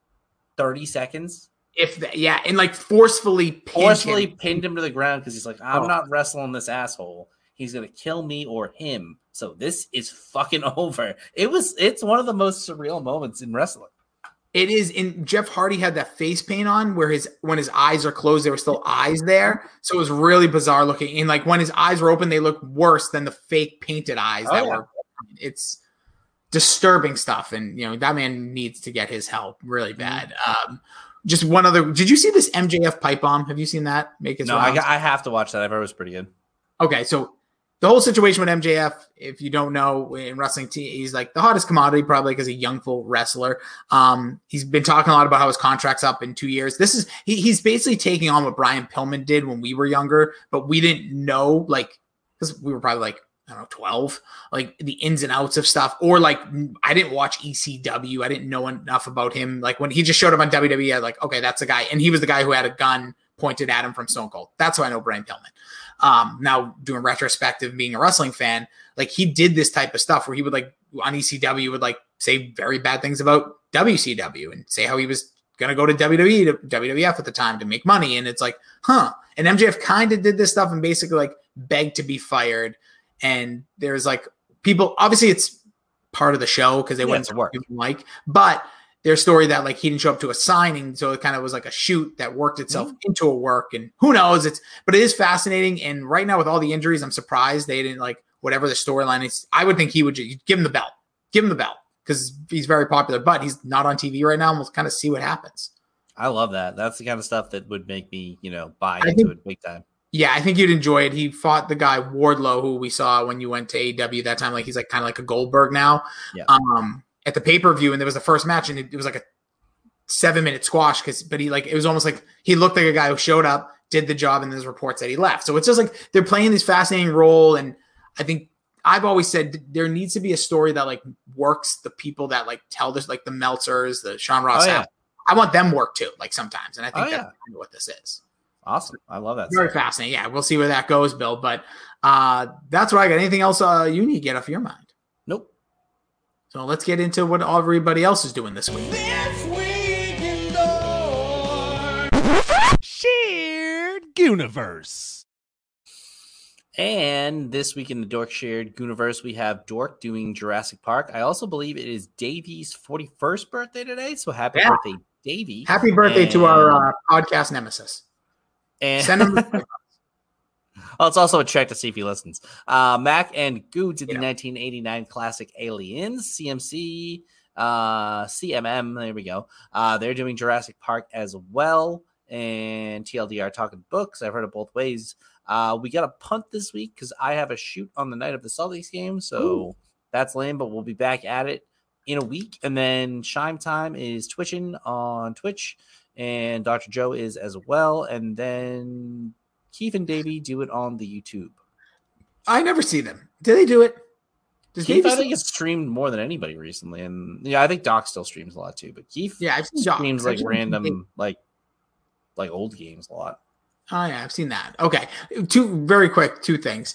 30 seconds? And like forcefully pinned him to the ground because he's like, I'm not wrestling this asshole. He's gonna kill me or him. So this is fucking over. It's one of the most surreal moments in wrestling. It is. And Jeff Hardy had that face paint on where when his eyes are closed, there were still eyes there. So it was really bizarre looking. And like when his eyes were open, they looked worse than the fake painted eyes were. It's disturbing stuff. And that man needs to get his help really bad. Just one other. Did you see this MJF pipe bomb? Have you seen that make its rounds? I have to watch that. I've heard it was pretty good. Okay, so the whole situation with MJF, if you don't know, in wrestling, he's like the hottest commodity probably because a young full wrestler. He's been talking a lot about how his contract's up in 2 years. This is he's basically taking on what Brian Pillman did when we were younger, but we didn't know because we were probably like, I don't know, 12, like the ins and outs of stuff. Or like, I didn't watch ECW. I didn't know enough about him. Like when he just showed up on WWE, I was like, okay, that's the guy. And he was the guy who had a gun pointed at him from Stone Cold. That's how I know Brian Pillman. Now doing retrospective, being a wrestling fan, like he did this type of stuff where he would like on ECW would like say very bad things about WCW and say how he was going to go to WWE, to WWF at the time to make money. And it's like, and MJF kind of did this stuff and basically like begged to be fired. And there's like people, obviously it's part of the show because they wouldn't work but their story that like he didn't show up to a signing. So it kind of was like a shoot that worked itself into a work and who knows but it is fascinating. And right now with all the injuries, I'm surprised they didn't like whatever the storyline is. I would think he would just give him the belt because he's very popular, but he's not on TV right now. And we'll kind of see what happens. I love that. That's the kind of stuff that would make me, buy into it big time. Yeah, I think you'd enjoy it. He fought the guy Wardlow, who we saw when you went to AEW that time. Like he's like kind of like a Goldberg now. Yeah. At the pay-per-view, and there was the first match, and it was like a 7-minute squash. But he like it was almost like he looked like a guy who showed up, did the job, and there's reports that he left. So it's just like they're playing this fascinating role, and I think I've always said there needs to be a story that like works the people that like tell this, like the Meltzers, the Sean Ross. I want them work too, like sometimes, and I think that's kind of what this is. Awesome. I love that. Very fascinating. Yeah, we'll see where that goes, Bill. But that's what I got. Anything else you need to get off your mind? Nope. So let's get into what everybody else is doing this week. Shared Universe. And this week in the Dork Shared Universe, we have Dork doing Jurassic Park. I also believe it is Davey's 41st birthday today. So happy birthday, Davey. Happy birthday to our podcast nemesis. And Send him. well, it's also a check to see if he listens. Mac and Goo did the Yeah. 1989 classic Aliens. CMC, CMM, there we go. They're doing Jurassic Park as well. And TLDR talking books. I've heard it both ways. We got a punt this week because I have a shoot on the night of the Celtics game. So that's lame, but we'll be back at it in a week. And then Shime Time is twitching on Twitch. And Dr. Joe is as well. And then Keith and Davey do it on the YouTube. I never see them. Do they do it? Does Keith, Davey I think it's streamed more than anybody recently. And yeah, I think Doc still streams a lot too. But Keith I've seen Doc. streams like I've seen random, like old games a lot. Oh yeah, I've seen that. Okay, two things.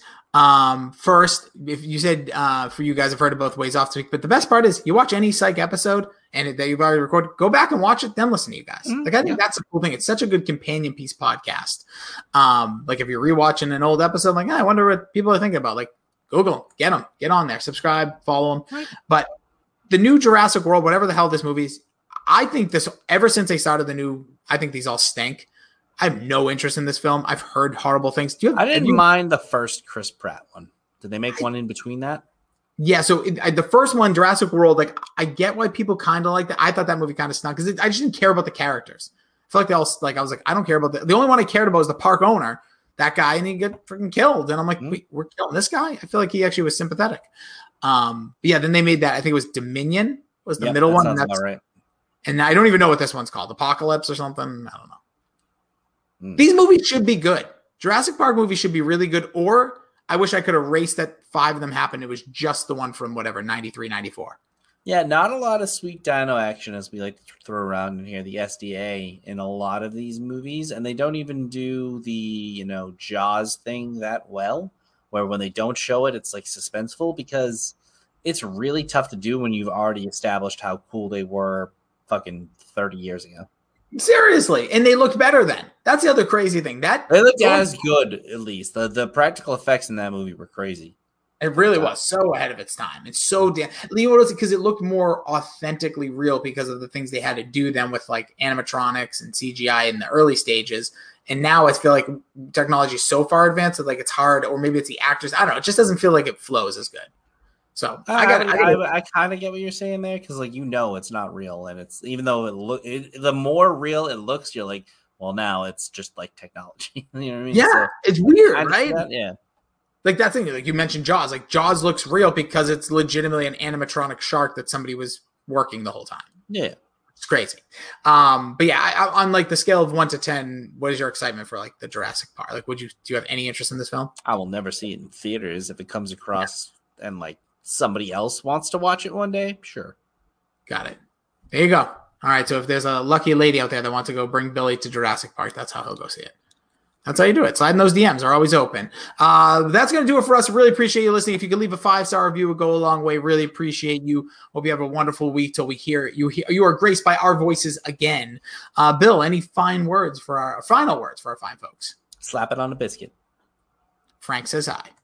First, if you said for you guys, I've heard it both ways off this week, but the best part is you watch any psych episode and that you've already recorded, go back and watch it, then listen to you guys. Like I think that's a cool thing. It's such a good companion piece podcast. Like if you're rewatching an old episode, like I wonder what people are thinking about. Like Google, get on there, subscribe, follow them. Right. But the new Jurassic World, whatever the hell this movie's, I think this ever since they started I think these all stink. I have no interest in this film. I've heard horrible things. I didn't mind the first Chris Pratt one. Did they make one in between that? Yeah. So the first one, Jurassic World, like I get why people kind of like that. I thought that movie kind of snuck because I just didn't care about the characters. I feel like they all like I was like I don't care about the only one I cared about was the park owner, that guy, and he got freaking killed. And I'm like, wait, we're killing this guy. I feel like he actually was sympathetic. But yeah. Then they made that. I think it was Dominion was the middle one. Sounds about right. And I don't even know what this one's called. Apocalypse or something. I don't know. These movies should be good. Jurassic Park movies should be really good. Or I wish I could erase that 5 of them happened. It was just the one from whatever, 93, 94. Yeah, not a lot of sweet dino action as we like to throw around in here, the SDA in a lot of these movies. And they don't even do the, Jaws thing that well, where when they don't show it, it's like suspenseful because it's really tough to do when you've already established how cool they were fucking 30 years ago. Seriously. And they looked better then. That's the other crazy thing. They looked as good, at least. The practical effects in that movie were crazy. It really was so ahead of its time. It's so damn. Because it looked more authentically real because of the things they had to do then with like animatronics and CGI in the early stages. And now I feel like technology is so far advanced that like it's hard, or maybe it's the actors. I don't know. It just doesn't feel like it flows as good. So I kind of get what you're saying there because like it's not real, and it's even though the more real it looks, you're like, well, now it's just like technology. You know what I mean? Yeah, so, it's weird, right? Yeah, like that thing. Like you mentioned Jaws. Like Jaws looks real because it's legitimately an animatronic shark that somebody was working the whole time. Yeah, it's crazy. But yeah, on like the scale of 1 to 10, what is your excitement for like the Jurassic Park? Like, do you have any interest in this film? I will never see it in theaters if it comes across and like somebody else wants to watch it one day. Sure, got it. There you go. All right. So if there's a lucky lady out there that wants to go bring Billy to Jurassic Park, that's how he'll go see it. That's how you do it. Sliding those DMs are always open. That's going to do it for us. Really appreciate you listening. If you could leave a 5-star review, it would go a long way. Really appreciate you. Hope you have a wonderful week till we hear you. You are graced by our voices again. Bill, any final words for our fine folks? Slap it on a biscuit. Frank says aye.